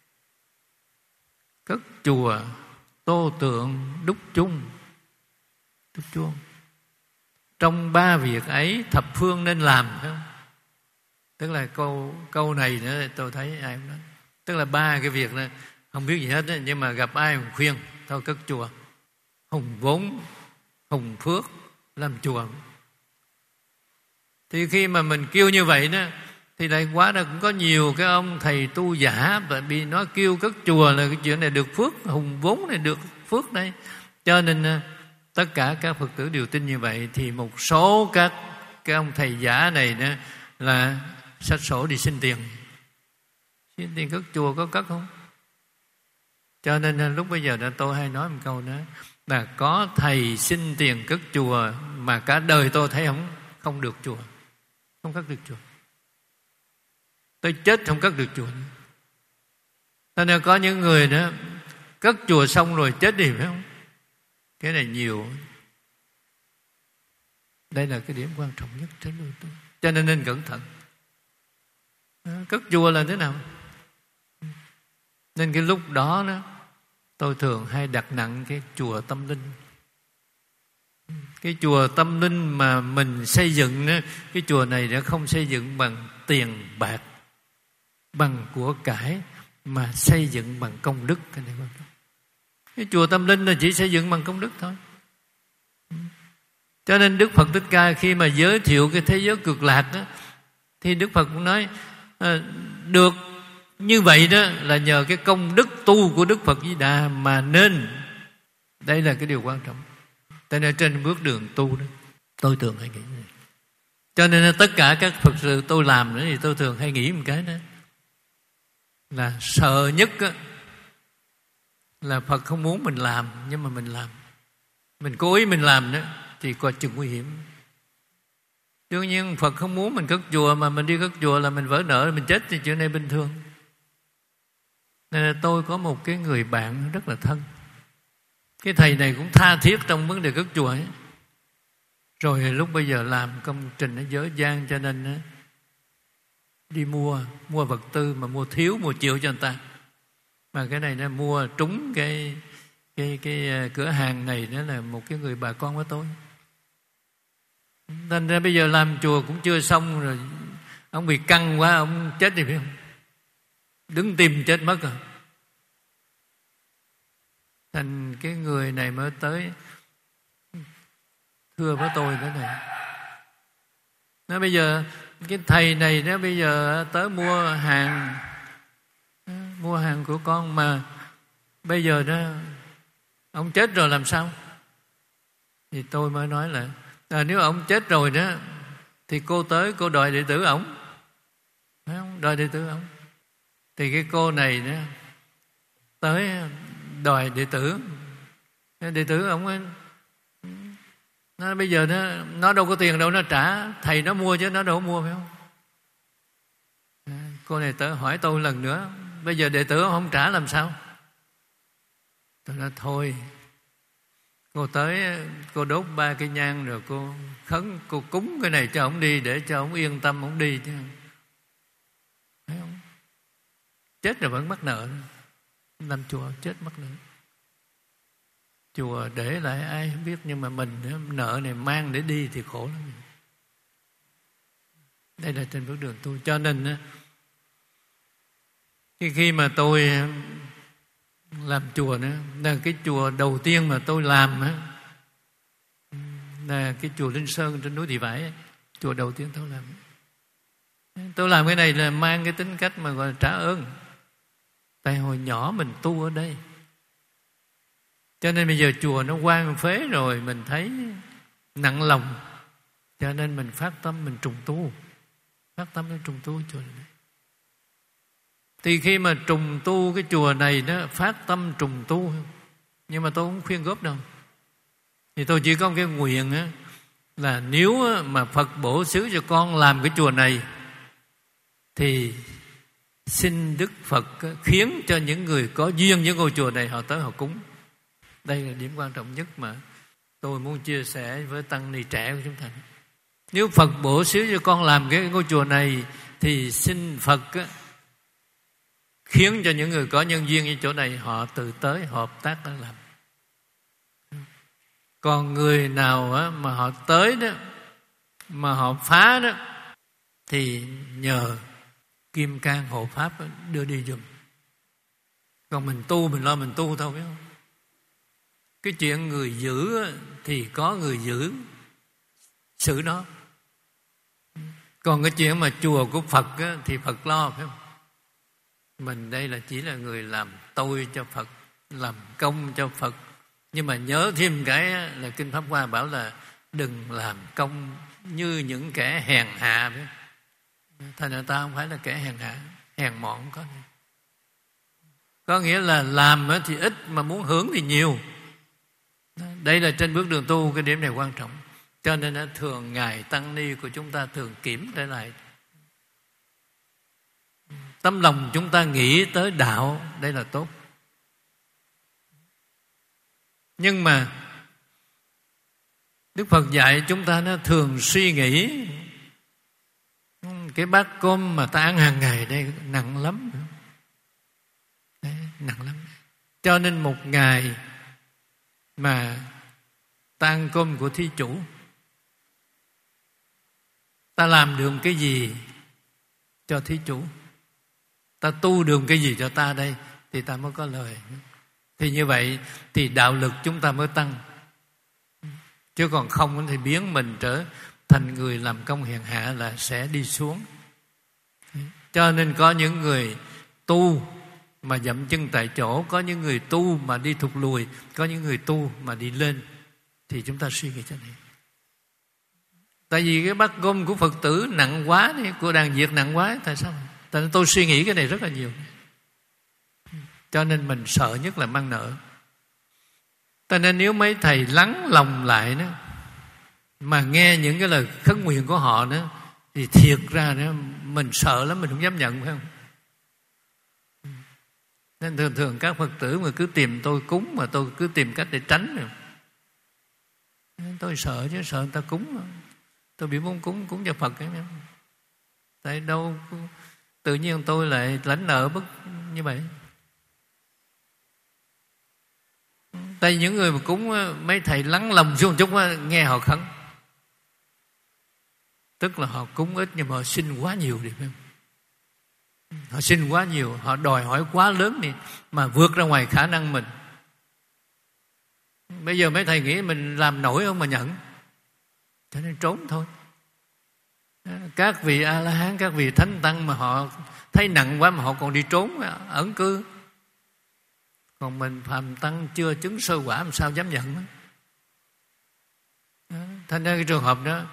cất chùa, tô tượng, đúc chung. Đúc chuông. Trong ba việc ấy thập phương nên làm, phải không? Tức là câu câu này nữa tôi thấy ai cũng nói. Tức là ba cái việc này không biết gì hết đó, nhưng mà gặp ai cũng khuyên thôi cất chùa, hùng vốn, hùng phước, làm chùa. Thì khi mà mình kêu như vậy đó, thì lại quá là cũng có nhiều cái ông thầy tu giả bị nó kêu cất chùa là cái chuyện này được phước, hùng vốn này được phước đây. Cho nên tất cả các Phật tử đều tin như vậy. Thì một số các cái ông thầy giả này đó là xách sổ đi xin tiền. Xin tiền cất chùa có cất không? Cho nên lúc bây giờ đó tôi hay nói một câu đó là có thầy xin tiền cất chùa mà cả đời tôi thấy không không được chùa, không cất được chùa. Tôi chết không cất được chùa. Cho nên có những người đó cất chùa xong rồi chết đi, phải không? Cái này nhiều. Đây là cái điểm quan trọng nhất trên đường tu. Cho nên nên cẩn thận. Cất chùa là thế nào? Nên cái lúc đó đó tôi thường hay đặt nặng cái chùa tâm linh. Cái chùa tâm linh mà mình xây dựng đó, cái chùa này đã không xây dựng bằng tiền bạc, bằng của cải, mà xây dựng bằng công đức. Cái này Cái chùa tâm linh là chỉ xây dựng bằng công đức thôi. Cho nên Đức Phật Thích Ca khi mà giới thiệu cái thế giới cực lạc đó, thì Đức Phật cũng nói à, được như vậy đó là nhờ cái công đức tu của Đức Phật Di Đà mà nên. Đây là cái điều quan trọng. Cho nên trên bước đường tu đó, tôi thường hay nghĩ này. Cho nên là tất cả các Phật sự tôi làm nữa thì tôi thường hay nghĩ một cái đó là sợ nhất đó, là Phật không muốn mình làm nhưng mà mình làm. Mình cố ý mình làm đó thì coi chừng nguy hiểm. Đương nhiên Phật không muốn mình cất chùa, mà mình đi cất chùa là mình vỡ nợ, mình chết thì chuyện này bình thường. Nên là tôi có một cái người bạn rất là thân. Cái thầy này cũng tha thiết trong vấn đề cất chùa ấy. Rồi lúc bây giờ làm công trình nó dở dang, cho nên đi mua mua vật tư mà mua thiếu, mua chịu cho người ta. Mà cái này nó mua trúng cái cái cái cửa hàng này, đó là một cái người bà con của tôi. Nên ra bây giờ làm chùa cũng chưa xong rồi, ông bị căng quá, ông chết thì phải không? Đứng tìm chết mất rồi. Thành cái người này mới tới thưa với tôi cái này. Nó bây giờ cái thầy này nó bây giờ tới mua hàng, mua hàng của con, mà bây giờ đó ông chết rồi làm sao? Thì tôi mới nói là à, nếu ông chết rồi đó thì cô tới cô đòi đệ tử ổng, phải không? Đòi đệ tử ổng. Thì cái cô này đó tới đòi đệ tử, đệ tử ổng ấy, nó bây giờ nó nó đâu có tiền đâu, nó trả thầy nó mua chứ nó đâu có mua, phải không? Cô này tới hỏi tôi lần nữa, bây giờ đệ tử ông không trả làm sao? Tôi nói thôi, cô tới cô đốt ba cây nhang rồi cô khấn, cô cúng cái này cho ông đi để cho ông yên tâm ông đi chứ, thấy không? Chết rồi vẫn mắc nợ, làm chùa chết mắc nợ. Chùa để lại ai không biết, nhưng mà mình nợ này mang để đi thì khổ lắm. Đây là trên bước đường tu. Cho nên khi khi mà tôi làm chùa nữa, là cái chùa đầu tiên mà tôi làm là cái chùa Linh Sơn trên núi Thị Vải ấy. Chùa đầu tiên tôi làm. Tôi làm cái này là mang cái tính cách mà gọi là trả ơn. Tại hồi nhỏ mình tu ở đây, cho nên bây giờ chùa nó hoang phế rồi, mình thấy nặng lòng, cho nên mình phát tâm mình trùng tu, phát tâm để trùng tu chùa này. Thì khi mà trùng tu cái chùa này nó phát tâm trùng tu, nhưng mà tôi không khuyên góp đâu. Thì tôi chỉ có một cái nguyện á, là nếu mà Phật bổ xứ cho con làm cái chùa này thì xin Đức Phật khiến cho những người có duyên với ngôi chùa này họ tới họ cúng. Đây là điểm quan trọng nhất mà tôi muốn chia sẻ với tăng ni trẻ của chúng ta. Nếu Phật bổ xứ cho con làm cái ngôi chùa này thì xin Phật khiến cho những người có nhân duyên ở chỗ này họ từ tới họ hợp tác để làm. Còn người nào mà họ tới đó mà họ phá đó thì nhờ Kim Cang hộ pháp đưa đi giùm. Còn mình tu mình lo mình tu thôi, biết không? Cái chuyện người giữ thì có người giữ xử nó. Còn cái chuyện mà chùa của Phật thì Phật lo, phải không? Mình đây là chỉ là người làm tôi cho Phật, làm công cho Phật. Nhưng mà nhớ thêm cái là Kinh Pháp Hoa bảo là đừng làm công như những kẻ hèn hạ. Thành ra ta không phải là kẻ hèn hạ, hèn mọn không có. Có nghĩa là làm thì ít mà muốn hưởng thì nhiều. Đây là trên bước đường tu, cái điểm này quan trọng. Cho nên thường Ngài Tăng Ni của chúng ta thường kiểm trở lại. Tâm lòng chúng ta nghĩ tới đạo, đây là tốt. Nhưng mà Đức Phật dạy chúng ta nó thường suy nghĩ cái bát cơm mà ta ăn hàng ngày đây nặng lắm. Đấy, nặng lắm. Cho nên một ngày mà ta ăn cơm của thí chủ, ta làm được cái gì cho thí chủ, ta tu được cái gì cho ta đây, thì ta mới có lời. Thì như vậy thì đạo lực chúng ta mới tăng. Chứ còn không thì biến mình trở thành người làm công hèn hạ là sẽ đi xuống. Cho nên có những người tu mà dậm chân tại chỗ, có những người tu mà đi thụt lùi, có những người tu mà đi lên. Thì chúng ta suy nghĩ cho này. Tại vì cái bát gom của Phật tử nặng quá, của đàn Việt nặng quá. Tại sao? Tại nên tôi suy nghĩ cái này rất là nhiều. Cho nên mình sợ nhất là mang nợ. Cho nên nếu mấy thầy lắng lòng lại đó, mà nghe những cái lời khấn nguyện của họ đó, thì thiệt ra đó, mình sợ lắm, mình không dám nhận, phải không? Nên thường thường các Phật tử mà cứ tìm tôi cúng, mà tôi cứ tìm cách để tránh rồi. Tôi sợ chứ, sợ người ta cúng. Tôi bị muốn cúng, cúng cho Phật ấy. Tại đâu tự nhiên tôi lại lãnh nợ bất như vậy. Tại những người mà cúng, mấy thầy lắng lòng xuống một chút, nghe họ khấn. Tức là họ cúng ít nhưng mà họ xin quá nhiều đi, phải không? Họ xin quá nhiều, họ đòi hỏi quá lớn đi, mà vượt ra ngoài khả năng mình. Bây giờ mấy thầy nghĩ mình làm nổi không mà nhận, cho nên trốn thôi. Các vị A-la-hán, các vị thánh tăng mà họ thấy nặng quá mà họ còn đi trốn, ẩn cư. Còn mình phàm tăng chưa chứng sơ quả làm sao dám nhận đó. Thành ra cái trường hợp đó,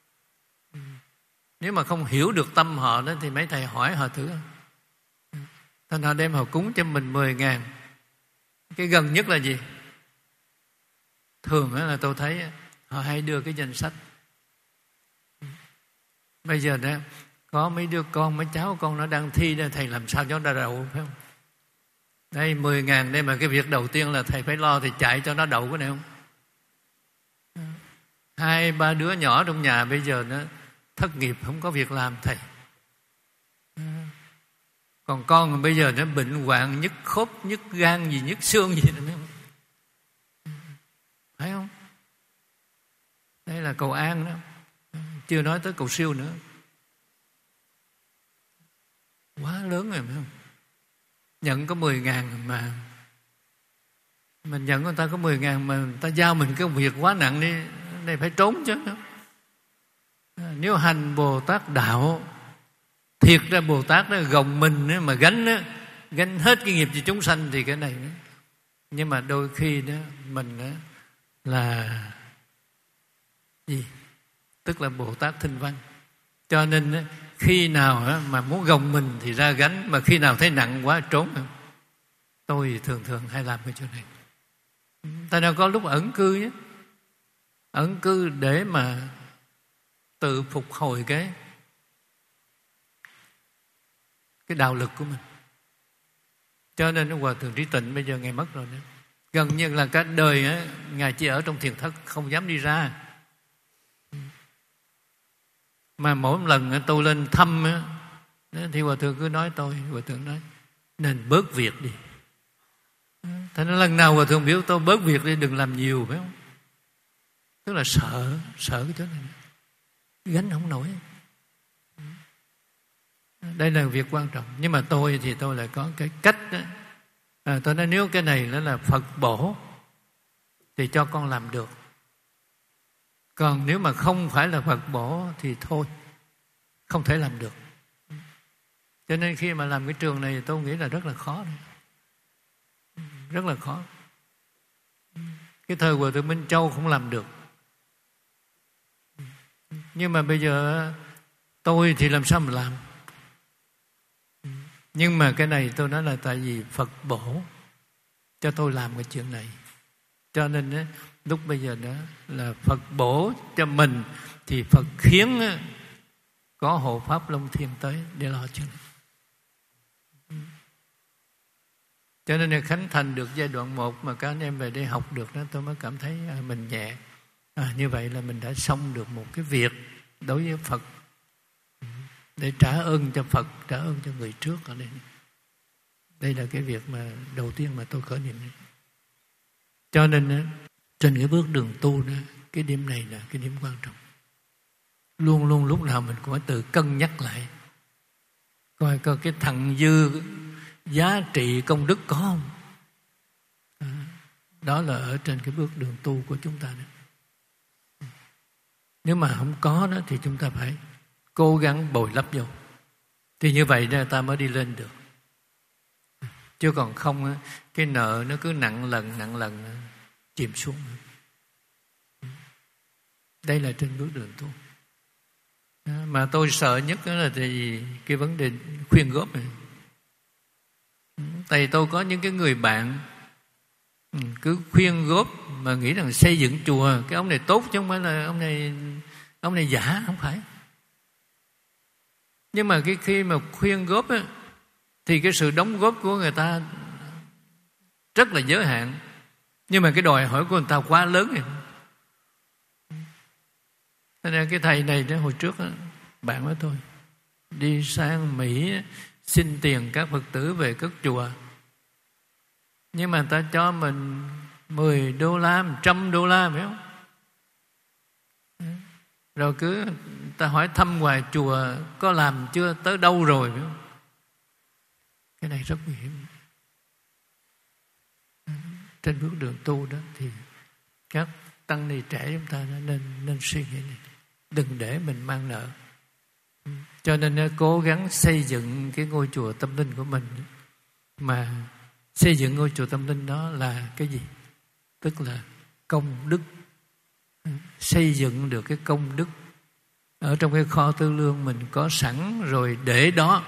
nếu mà không hiểu được tâm họ đó, thì mấy thầy hỏi họ thử. Thành họ đem họ cúng cho mình mười ngàn. Cái gần nhất là gì? Thường là tôi thấy họ hay đưa cái danh sách. Bây giờ đó có mấy đứa con, mấy cháu con nó đang thi đó, thầy làm sao cho nó đậu, phải không? Đây mười ngàn đây mà cái việc đầu tiên là thầy phải lo thì chạy cho nó đậu cái này không? Hai ba đứa nhỏ trong nhà bây giờ nó thất nghiệp, không có việc làm thầy. Còn con bây giờ nó bệnh hoạn, nhức khớp, nhức gan gì, nhức xương gì nữa, phải không? Đây là cầu an đó, chưa nói tới cầu siêu nữa. Quá lớn rồi, phải không? Nhận có mười ngàn mà mình nhận người ta có mười ngàn mà người ta giao mình cái công việc quá nặng đi, này phải trốn chứ. Nếu hành Bồ Tát đạo, thiệt ra Bồ Tát đó gồng mình mà gánh đó, gánh hết cái nghiệp cho chúng sanh thì cái này đó. Nhưng mà đôi khi đó mình đó là gì? Tức là Bồ Tát thinh văn. Cho nên đó, khi nào mà muốn gồng mình thì ra gánh, mà khi nào thấy nặng quá trốn. Tôi thường thường hay làm cái chỗ này. Ta đâu có lúc ẩn cư nhé, ẩn cư để mà tự phục hồi cái cái đạo lực của mình. Cho nên Hòa Thượng Trí Tịnh bây giờ Ngài mất rồi đó. Gần như là cả đời á, Ngài chỉ ở trong thiền thất, không dám đi ra. Mà mỗi lần tôi lên thăm á, thì Hòa Thượng cứ nói tôi, Hòa Thượng nói nên bớt việc đi. Thế nên lần nào Hòa Thượng biểu tôi bớt việc đi, đừng làm nhiều, phải không? Tức là sợ, sợ cái chỗ này, gánh không nổi. Đây là việc quan trọng. Nhưng mà tôi thì tôi lại có cái cách đó. À, tôi nói nếu cái này nó là Phật bổ thì cho con làm được. Còn nếu mà không phải là Phật bổ thì thôi, không thể làm được. Cho nên khi mà làm cái trường này tôi nghĩ là rất là khó đấy. Rất là khó. Cái thời Hòa Thượng Minh Châu không làm được. Nhưng mà bây giờ tôi thì làm sao mà làm. Nhưng mà cái này tôi nói là tại vì Phật bổ cho tôi làm cái chuyện này. Cho nên đó, lúc bây giờ đó là Phật bổ cho mình thì Phật khiến có hộ pháp Long Thiên tới để lo chuyện này. Cho nên là khánh thành được giai đoạn một mà các anh em về đây học được đó, tôi mới cảm thấy à, mình nhẹ. À, như vậy là mình đã xong được một cái việc đối với Phật, để trả ơn cho Phật, trả ơn cho người trước ở đây. Đây là cái việc mà đầu tiên mà tôi khởi niệm. Cho nên trên cái bước đường tu đó, cái điểm này là cái điểm quan trọng. Luôn luôn lúc nào mình cũng phải tự cân nhắc lại, coi coi cái thặng dư giá trị công đức có không. Đó là ở trên cái bước đường tu của chúng ta đó. Nếu mà không có đó thì chúng ta phải cố gắng bồi lấp vô. Thì như vậy đó ta mới đi lên được. Chứ còn không cái nợ nó cứ nặng lần nặng lần chìm xuống. Đây là trên bước đường tu. Mà tôi sợ nhất đó là thì cái vấn đề khuyên góp này. Tại vì tôi có những cái người bạn cứ khuyên góp mà nghĩ rằng xây dựng chùa cái ông này tốt chứ không phải là ông này ông này giả, không phải. Nhưng mà cái khi mà khuyên góp á, thì cái sự đóng góp của người ta rất là giới hạn, nhưng mà cái đòi hỏi của người ta quá lớn rồi. Thế nên cái thầy này đó, hồi trước đó, bạn của tôi đi sang Mỹ xin tiền các Phật tử về cất chùa, nhưng mà người ta cho mình mười đô la, một trăm đô la, phải không? Rồi cứ ta hỏi thăm hoài chùa có làm chưa, tới đâu rồi, phải không? Cái này rất nguy hiểm. Trên bước đường tu đó thì các tăng ni trẻ chúng ta nên nên suy nghĩ này, đừng để mình mang nợ. Cho nên cố gắng xây dựng cái ngôi chùa tâm linh của mình. Mà xây dựng ngôi chùa tâm linh đó là cái gì? Tức là công đức. Xây dựng được cái công đức ở trong cái kho tư lương mình có sẵn rồi để đó,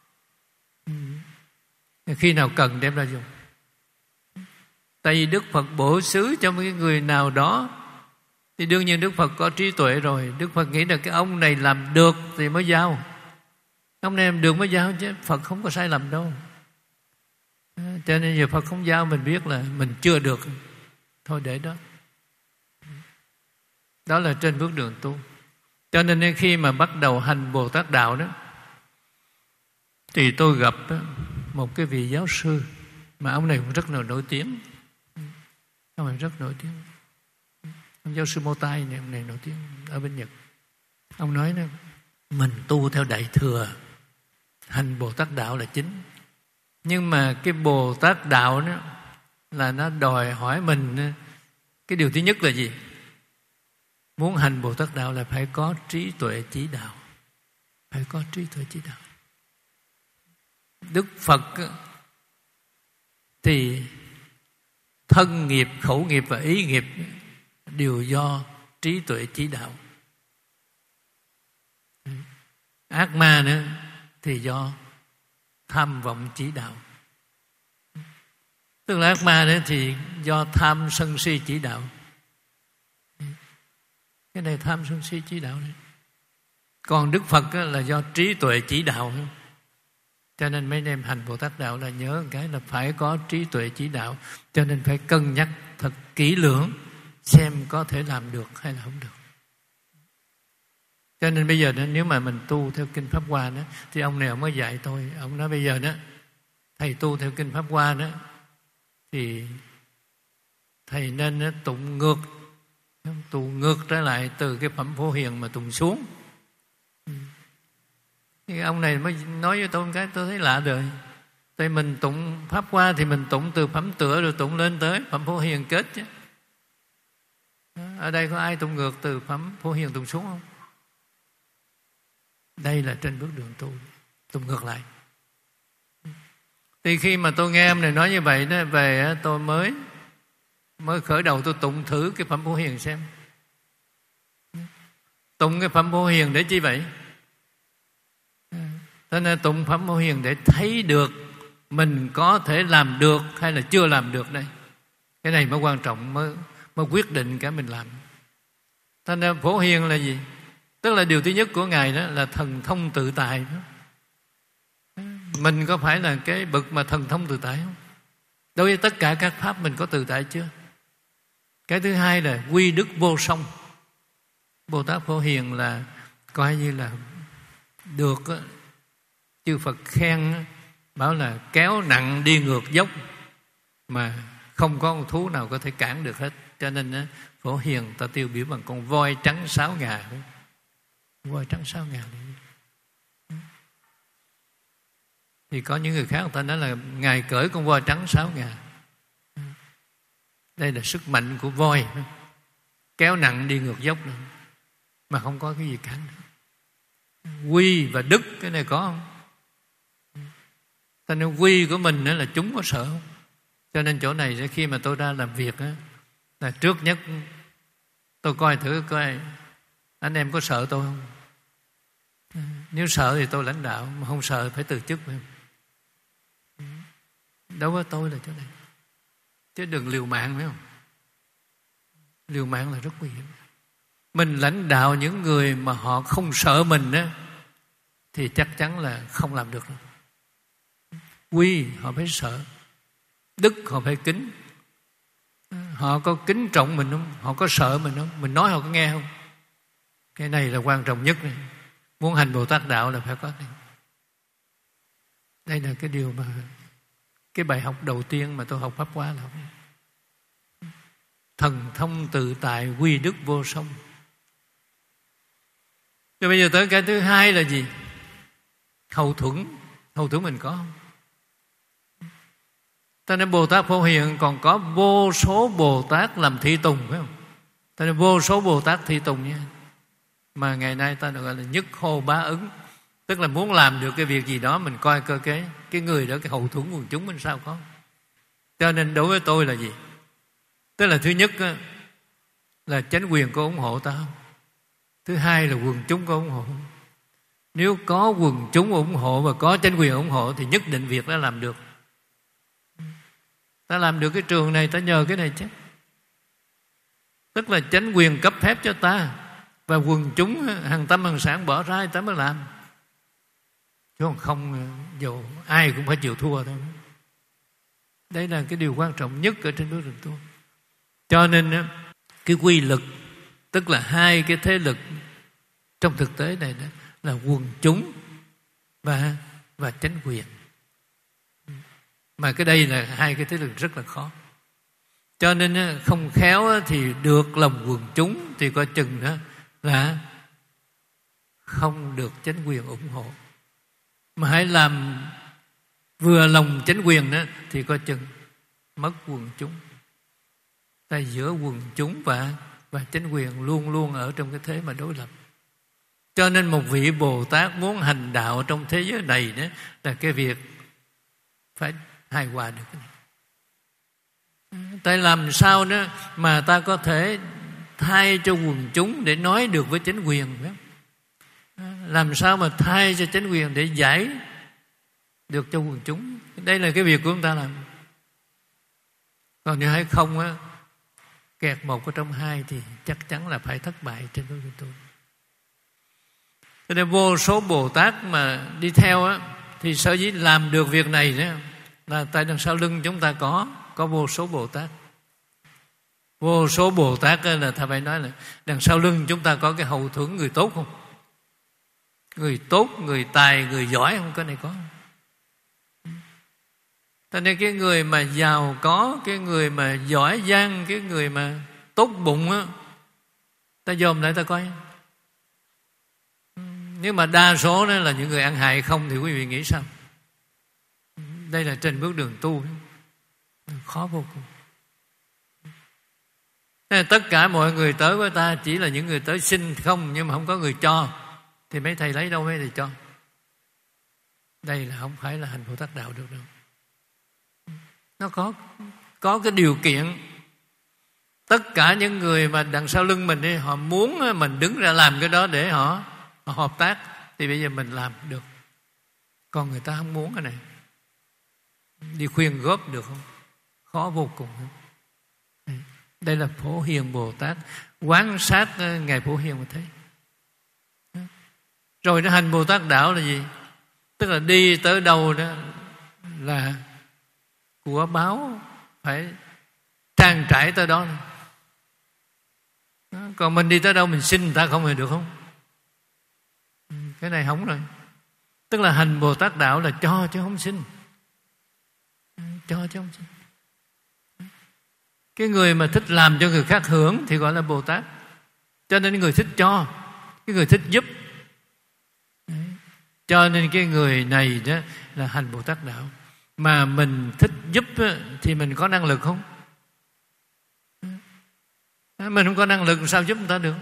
khi nào cần đem ra dùng. Tại vì Đức Phật bổ xứ cho một cái người nào đó thì đương nhiên Đức Phật có trí tuệ rồi. Đức Phật nghĩ là cái ông này làm được thì mới giao. Ông này làm được mới giao, chứ Phật không có sai lầm đâu. Cho nên giờ Phật không giao, mình biết là mình chưa được, thôi để đó. Đó là trên bước đường tu. Cho nên khi mà bắt đầu hành Bồ Tát Đạo đó, thì tôi gặp một cái vị giáo sư mà ông này cũng rất là nổi tiếng. Ông này rất nổi tiếng. Ông giáo sư Mô Tai này, ông này nổi tiếng ở bên Nhật. Ông nói đó, mình tu theo Đại Thừa, hành Bồ Tát Đạo là chính. Nhưng mà cái Bồ Tát Đạo đó là nó đòi hỏi mình, cái điều thứ nhất là gì? Muốn hành Bồ Tát Đạo là phải có trí tuệ chỉ đạo. Phải có trí tuệ chỉ đạo. Đức Phật thì thân nghiệp, khẩu nghiệp và ý nghiệp đều do trí tuệ chỉ đạo. Ác ma nữa thì do tham vọng chỉ đạo. Tức là ác ma nữa thì do tham sân si chỉ đạo. Cái này tham sân si chỉ đạo này. Còn Đức Phật là do trí tuệ chỉ đạo. Cho nên mấy anh em hành Bồ Tát Đạo là nhớ một cái là phải có trí tuệ chỉ đạo. Cho nên phải cân nhắc thật kỹ lưỡng xem có thể làm được hay là không được. Cho nên bây giờ đó, nếu mà mình tu theo Kinh Pháp Hoa đó, thì ông này ông mới dạy tôi. Ông nói bây giờ đó, thầy tu theo Kinh Pháp Hoa đó, thì thầy nên đó, tụng ngược, tụng ngược trở lại từ cái phẩm Phổ Hiền mà tụng xuống. Thì ông này mới nói với tôi một cái tôi thấy lạ đời. Tại mình tụng Pháp Hoa thì mình tụng từ phẩm tựa rồi tụng lên tới phẩm Phổ Hiền kết chứ. Ở đây có ai tụng ngược từ phẩm Phổ Hiền tụng xuống không? Đây là trên bước đường tu, tụng ngược lại. Thì khi mà tôi nghe ông này nói như vậy đó, về tôi mới mới khởi đầu tôi tụng thử cái phẩm Phổ Hiền xem. Tụng cái phẩm Phổ Hiền để chi vậy? Thế nên tụng phẩm Phổ Hiền để thấy được mình có thể làm được hay là chưa làm được đây. Cái này mới quan trọng, mới, mới quyết định cả mình làm. Thế nên Phổ Hiền là gì? Tức là điều thứ nhất của Ngài đó là thần thông tự tại. Mình có phải là cái bậc mà thần thông tự tại không? Đối với tất cả các pháp mình có tự tại chưa? Cái thứ hai là quy đức vô song. Bồ Tát Phổ Hiền là coi như là được chư Phật khen, bảo là kéo nặng đi ngược dốc mà không có một thú nào có thể cản được hết. Cho nên Phổ Hiền ta tiêu biểu bằng con voi trắng sáu ngà. Voi trắng sáu ngà thì có những người khác người ta nói là Ngài cởi con voi trắng sáu ngà. Đây là sức mạnh của voi, kéo nặng đi ngược dốc nữa, mà không có cái gì cản. Quy và đức cái này có không? Cho nên quy của mình là chúng có sợ không? Cho nên chỗ này khi mà tôi ra làm việc là trước nhất tôi coi thử coi anh em có sợ tôi không. Nếu sợ thì tôi lãnh đạo, mà không sợ phải từ chức. Đối với tôi là chỗ này, chứ đừng liều mạng, phải không? Liều mạng là rất nguy hiểm. Mình lãnh đạo những người mà họ không sợ mình á, thì chắc chắn là không làm được đâu. Quy họ phải sợ, đức họ phải kính. Họ có kính trọng mình không? Họ có sợ mình không? Mình nói họ có nghe không? Cái này là quan trọng nhất này. Muốn hành Bồ Tát đạo là phải có này. Đây là cái điều mà cái bài học đầu tiên mà tôi học Pháp Hóa là thần thông tự tại, quy đức vô song. Rồi bây giờ tới cái thứ hai là gì? Hậu thuẫn. Hậu thuẫn mình có không? Ta nên Bồ Tát Phổ Hiền còn có vô số Bồ Tát làm thị tùng, phải không? Ta nên vô số Bồ Tát thị tùng nha. Mà ngày nay ta được gọi là nhất hô bá ứng. Tức là muốn làm được cái việc gì đó, mình coi cơ cái cái người đó, cái hậu thuẫn quần chúng mình sao có. Cho nên đối với tôi là gì? Tức là thứ nhất là chánh quyền có ủng hộ ta không? Thứ hai là quần chúng có ủng hộ không? Nếu có quần chúng ủng hộ và có chánh quyền ủng hộ thì nhất định việc đã làm được. Ta làm được cái trường này ta nhờ cái này chứ. Tức là chánh quyền cấp phép cho ta, và quần chúng hàng tâm hàng sản bỏ ra ta mới làm. Chứ còn không, dù ai cũng phải chịu thua thôi. Đấy là cái điều quan trọng nhất ở trên bước đường tu. Cho nên cái quy lực, tức là hai cái thế lực trong thực tế này đó, là quần chúng và và chánh quyền. Mà cái đây là hai cái thế lực rất là khó. Cho nên không khéo thì được lòng quần chúng thì coi chừng đó là không được chánh quyền ủng hộ. Mà hãy làm vừa lòng chánh quyền đó thì coi chừng mất quần chúng. Tại giữa quần chúng và và chánh quyền luôn luôn ở trong cái thế mà đối lập. Cho nên một vị Bồ Tát muốn hành đạo trong thế giới này đó là cái việc phải hài hòa được cái này. Tại làm sao đó mà ta có thể thay cho quần chúng để nói được với chánh quyền, phải không? Làm sao mà thay cho chánh quyền để giải được cho quần chúng. Đây là cái việc của chúng ta làm. Còn nếu hay không á, kẹt một ở trong hai thì chắc chắn là phải thất bại trên đối tu. Cho nên vô số Bồ Tát mà đi theo á, thì sở dĩ làm được việc này đó, là tại đằng sau lưng chúng ta có có vô số Bồ Tát. Vô số Bồ Tát là ta phải nói là đằng sau lưng chúng ta có cái hậu thuẫn người tốt không? Người tốt, người tài, người giỏi không? Cái này có. Cho nên cái người mà giàu có, cái người mà giỏi giang, cái người mà tốt bụng á, ta dòm lại ta coi. Nếu mà đa số đó là những người ăn hại không thì quý vị nghĩ sao? Đây là trên bước đường tu, khó vô cùng. Tất cả mọi người tới với ta chỉ là những người tới xin không, nhưng mà không có người cho, thì mấy thầy lấy đâu mấy thầy cho? Đây là không phải là hành Bồ Tát đạo được đâu. Nó có có cái điều kiện. Tất cả những người mà đằng sau lưng mình đi, họ muốn mình đứng ra làm cái đó để họ, họ hợp tác, thì bây giờ mình làm được. Còn người ta không muốn cái này, đi khuyên góp được không? Khó vô cùng. Đây là Phổ Hiền Bồ Tát quán sát Ngài Phổ Hiền mà thấy. Rồi nó hành Bồ Tát đạo là gì? Tức là đi tới đâu đó là của báo phải trang trải tới đó. Còn mình đi tới đâu mình xin người ta không thì được không? Cái này không rồi. Tức là hành Bồ Tát đạo là cho chứ không xin. Cho chứ không xin. Cái người mà thích làm cho người khác hưởng thì gọi là Bồ Tát. Cho nên người thích cho, cái người thích giúp. Đấy. Cho nên cái người này đó là hành Bồ Tát đạo. Mà mình thích giúp thì mình có năng lực không? Mình không có năng lực sao giúp người ta được?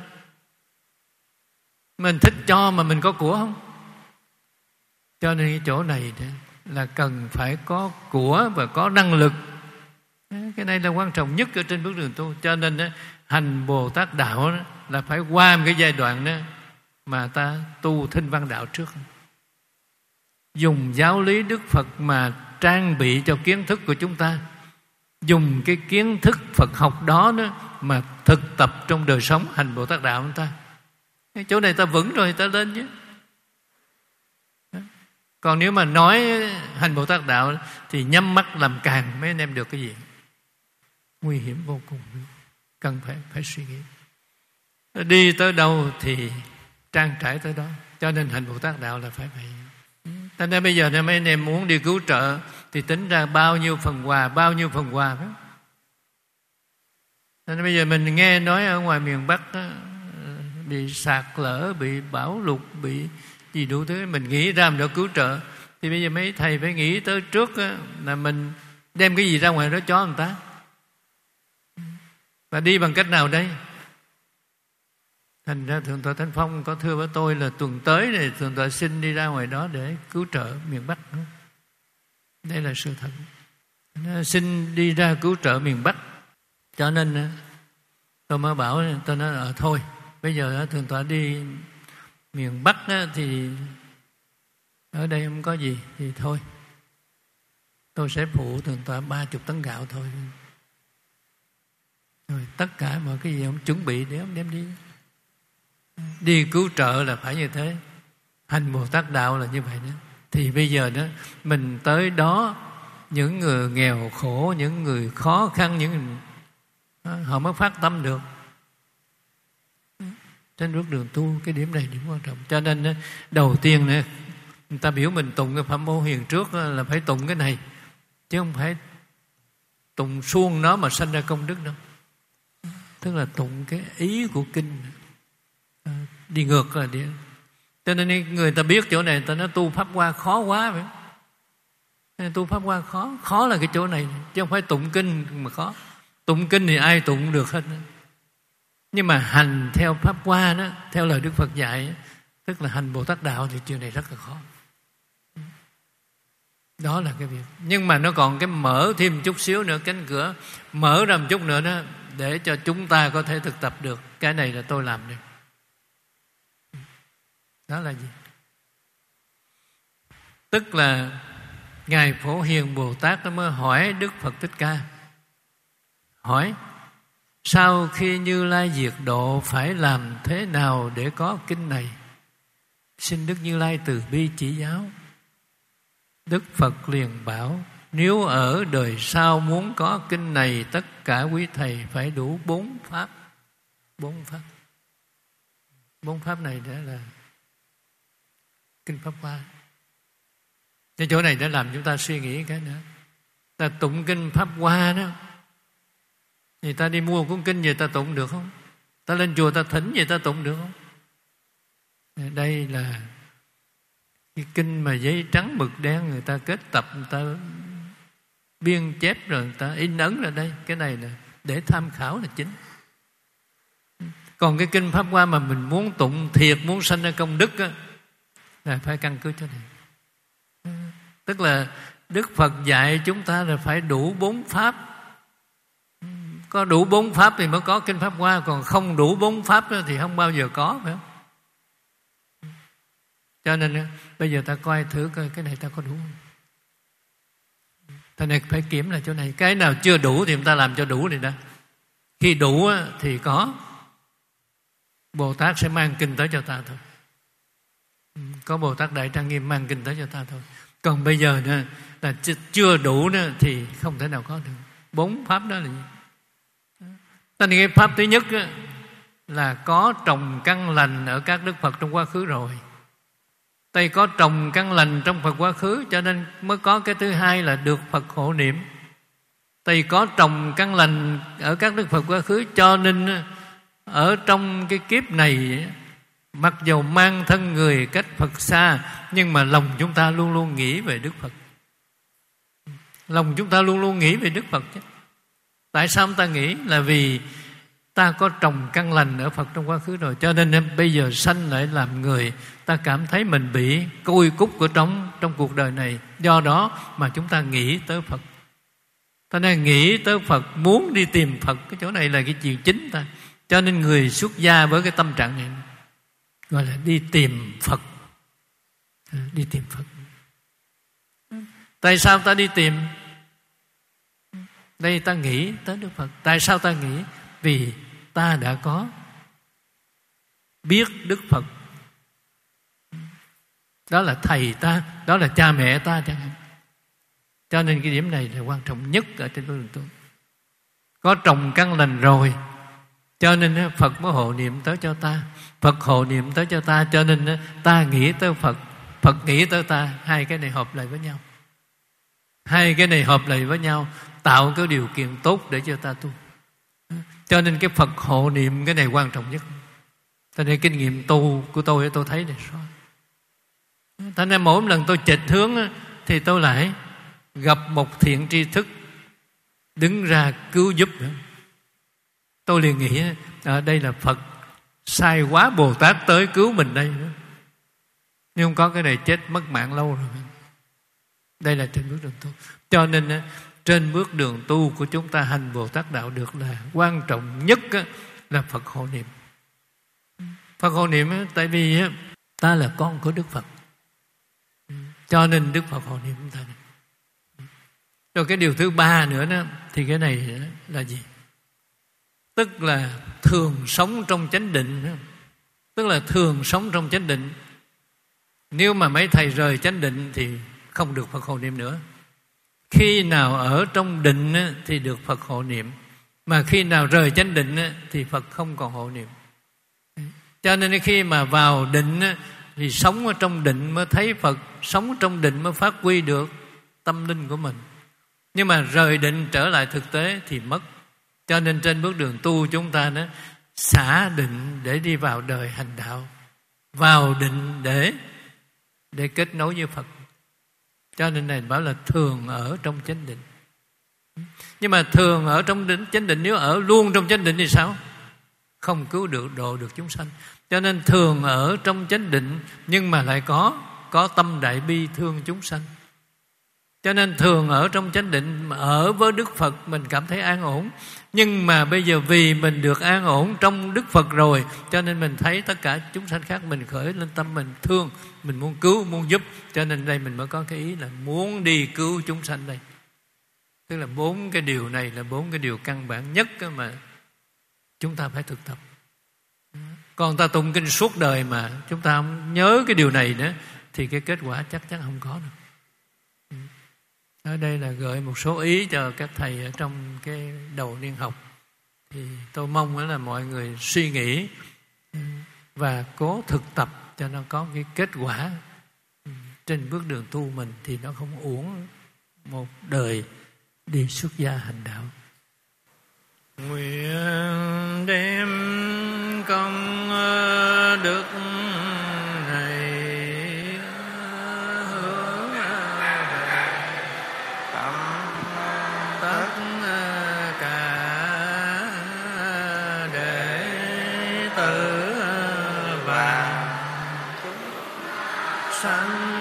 Mình thích cho mà mình có của không? Cho nên cái chỗ này là cần phải có của và có năng lực. Cái này là quan trọng nhất ở trên bước đường tu. Cho nên hành Bồ Tát đạo là phải qua một cái giai đoạn đó mà ta tu Thinh Văn đạo trước, dùng giáo lý Đức Phật mà trang bị cho kiến thức của chúng ta, dùng cái kiến thức Phật học đó, đó mà thực tập trong đời sống hành Bồ Tát đạo của ta. Cái chỗ này ta vững rồi ta lên chứ. Còn nếu mà nói hành Bồ Tát đạo thì nhắm mắt làm càng mấy anh em được cái gì? Nguy hiểm vô cùng, cần phải phải suy nghĩ. Đi tới đâu thì trang trải tới đó. Cho nên hành Bồ Tát đạo là phải vậy. Cho nên bây giờ mấy anh em muốn đi cứu trợ thì tính ra bao nhiêu phần quà, bao nhiêu phần quà phải không? Nên bây giờ mình nghe nói ở ngoài miền Bắc đó, bị sạt lở, bị bão lụt, bị gì đủ thứ, mình nghĩ ra mình đã cứu trợ. Thì bây giờ mấy thầy phải nghĩ tới trước đó, là mình đem cái gì ra ngoài đó cho người ta. Và đi bằng cách nào đây? Thành ra Thượng tọa Thanh Phong có thưa với tôi là tuần tới này Thượng tọa xin đi ra ngoài đó để cứu trợ miền Bắc. Đây là sự thật. Xin đi ra cứu trợ miền Bắc. Cho nên tôi mới bảo, tôi nói ờ, thôi bây giờ Thượng tọa đi miền Bắc thì ở đây không có gì thì thôi, tôi sẽ phụ Thượng tọa ba chục tấn gạo thôi. Rồi tất cả mọi cái gì ông chuẩn bị để ông đem đi. Đi cứu trợ là phải như thế, hành Bồ Tát đạo là như vậy đó. Thì bây giờ đó mình tới đó, những người nghèo khổ, những người khó khăn, những người, họ mới phát tâm được. Trên bước đường tu cái điểm này điểm quan trọng. Cho nên đầu tiên này, người ta biểu mình tụng cái Pháp Môn Hiền trước là phải tụng cái này, chứ không phải tụng suông nó mà sanh ra công đức đâu. Tức là tụng cái ý của kinh, đi ngược là đi. Cho nên người ta biết chỗ này, ta nói tu Pháp Hoa khó quá vậy. Nên tu Pháp Hoa khó, khó là cái chỗ này, chứ không phải tụng kinh mà khó. Tụng kinh thì ai tụng được hết. Nhưng mà hành theo Pháp Hoa đó, theo lời Đức Phật dạy, tức là hành Bồ Tát đạo thì chuyện này rất là khó. Đó là cái việc. Nhưng mà nó còn cái mở thêm chút xíu nữa, cánh cửa mở ra một chút nữa đó, để cho chúng ta có thể thực tập được. Cái này là tôi làm được. Đó là gì? Tức là Ngài Phổ Hiền Bồ Tát nó mới hỏi Đức Phật Thích Ca, hỏi sau khi Như Lai diệt độ phải làm thế nào để có kinh này? Xin Đức Như Lai từ bi chỉ giáo. Đức Phật liền bảo, nếu ở đời sau muốn có kinh này, tất cả quý thầy phải đủ bốn pháp. Bốn pháp. Bốn pháp này đã là kinh Pháp Hoa. Cái chỗ này đã làm chúng ta suy nghĩ cái nữa. Ta tụng kinh Pháp Hoa đó, thì ta đi mua cuốn kinh về ta tụng được không? Ta lên chùa ta thỉnh về ta tụng được không? Đây là cái kinh mà giấy trắng mực đen người ta kết tập, người ta biên chép rồi người ta in ấn ra đây. Cái này là để tham khảo là chính. Còn cái kinh Pháp Hoa mà mình muốn tụng thiệt, muốn sanh ra công đức á, là phải căn cứ cho này. Tức là Đức Phật dạy chúng ta là phải đủ bốn pháp. Có đủ bốn pháp thì mới có kinh Pháp Hoa. Còn không đủ bốn pháp thì không bao giờ có, phải không? Cho nên bây giờ ta coi thử coi cái này ta có đủ không. Thế này phải kiểm là chỗ này. Cái nào chưa đủ thì chúng ta làm cho đủ này đã. Khi đủ thì có, Bồ Tát sẽ mang kinh tới cho ta thôi. Có Bồ Tát Đại Trang Nghiêm mang kinh tới cho ta thôi. Còn bây giờ nữa, là chưa đủ nữa, thì không thể nào có được. Bốn pháp đó là gì? Thế nên cái pháp thứ nhất là có trồng căn lành ở các Đức Phật trong quá khứ rồi. Đây có trồng căn lành trong Phật quá khứ, cho nên mới có cái thứ hai là được Phật hộ niệm. Đây có trồng căn lành ở các Đức Phật quá khứ, cho nên ở trong cái kiếp này, mặc dầu mang thân người cách Phật xa, nhưng mà lòng chúng ta luôn luôn nghĩ về Đức Phật. Lòng chúng ta luôn luôn nghĩ về Đức Phật chứ. Tại sao chúng ta nghĩ? Là vì Ta có trồng căn lành ở Phật trong quá khứ rồi, cho nên bây giờ sanh lại làm người, ta cảm thấy mình bị côi cúc ở trong trong cuộc đời này. Do đó mà chúng ta nghĩ tới Phật. Ta nên nghĩ tới Phật, muốn đi tìm Phật. Cái chỗ này là cái chuyện chính ta. Cho nên người xuất gia với cái tâm trạng này gọi là đi tìm Phật. Đi tìm Phật. Tại sao ta đi tìm? Đây ta nghĩ tới Đức Phật. Tại sao ta nghĩ? Vì ta đã có biết Đức Phật. Đó là thầy ta, đó là cha mẹ ta chẳng hạn. Cho nên cái điểm này là quan trọng nhất ở trên con đường tu. Có trồng căn lành rồi, cho nên Phật mới hộ niệm tới cho ta. Phật hộ niệm tới cho ta, cho nên ta nghĩ tới Phật, Phật nghĩ tới ta. Hai cái này hợp lại với nhau. Hai cái này hợp lại với nhau, tạo cái điều kiện tốt để cho ta tu. Cho nên cái Phật hộ niệm cái này quan trọng nhất. Cho nên kinh nghiệm tu của tôi tôi thấy này rõ. Cho nên mỗi lần tôi chệch hướng thì tôi lại gặp một thiện tri thức đứng ra cứu giúp. Tôi liền nghĩ à, đây là Phật sai quá, Bồ Tát tới cứu mình đây. Nhưng không có cái này chết mất mạng lâu rồi. Đây là trên bước đường tu. Cho nên trên bước đường tu của chúng ta hành Bồ Tát đạo được là quan trọng nhất là Phật hộ niệm. Phật hộ niệm tại vì ta là con của Đức Phật, cho nên Đức Phật hộ niệm chúng ta. Rồi cái điều thứ ba nữa đó, thì cái này là gì? Tức là thường sống trong chánh định. Tức là thường sống trong chánh định. Nếu mà mấy thầy rời chánh định thì không được Phật hộ niệm nữa. Khi nào ở trong định thì được Phật hộ niệm, mà khi nào rời chánh định thì Phật không còn hộ niệm. Cho nên khi mà vào định thì sống ở trong định mới thấy Phật, sống trong định mới phát huy được tâm linh của mình. Nhưng mà rời định trở lại thực tế thì mất. Cho nên trên bước đường tu chúng ta đó, xả định để đi vào đời hành đạo, vào định để để kết nối với Phật. Cho nên này bảo là thường ở trong chánh định. Nhưng mà thường ở trong định, chánh định, nếu ở luôn trong chánh định thì sao? Không cứu được, độ được chúng sanh. Cho nên thường ở trong chánh định, nhưng mà lại có có tâm đại bi thương chúng sanh. Cho nên thường ở trong chánh định, ở với Đức Phật mình cảm thấy an ổn. Nhưng mà bây giờ vì mình được an ổn trong Đức Phật rồi, cho nên mình thấy tất cả chúng sanh khác, mình khởi lên tâm mình thương, mình muốn cứu, muốn giúp. Cho nên đây mình mới có cái ý là muốn đi cứu chúng sanh đây. Tức là bốn cái điều này là bốn cái điều căn bản nhất mà chúng ta phải thực tập. Còn ta tụng kinh suốt đời mà chúng ta không nhớ cái điều này nữa thì cái kết quả chắc chắn không có được. Ở đây là gợi một số ý cho các thầy ở trong cái đầu niên học. Thì tôi mong là mọi người suy nghĩ và cố thực tập cho nó có cái kết quả trên bước đường tu mình, thì nó không uổng một đời đi xuất gia hành đạo. Nguyện đem công đức này hướng về tâm tất cả đệ tử và chúng sanh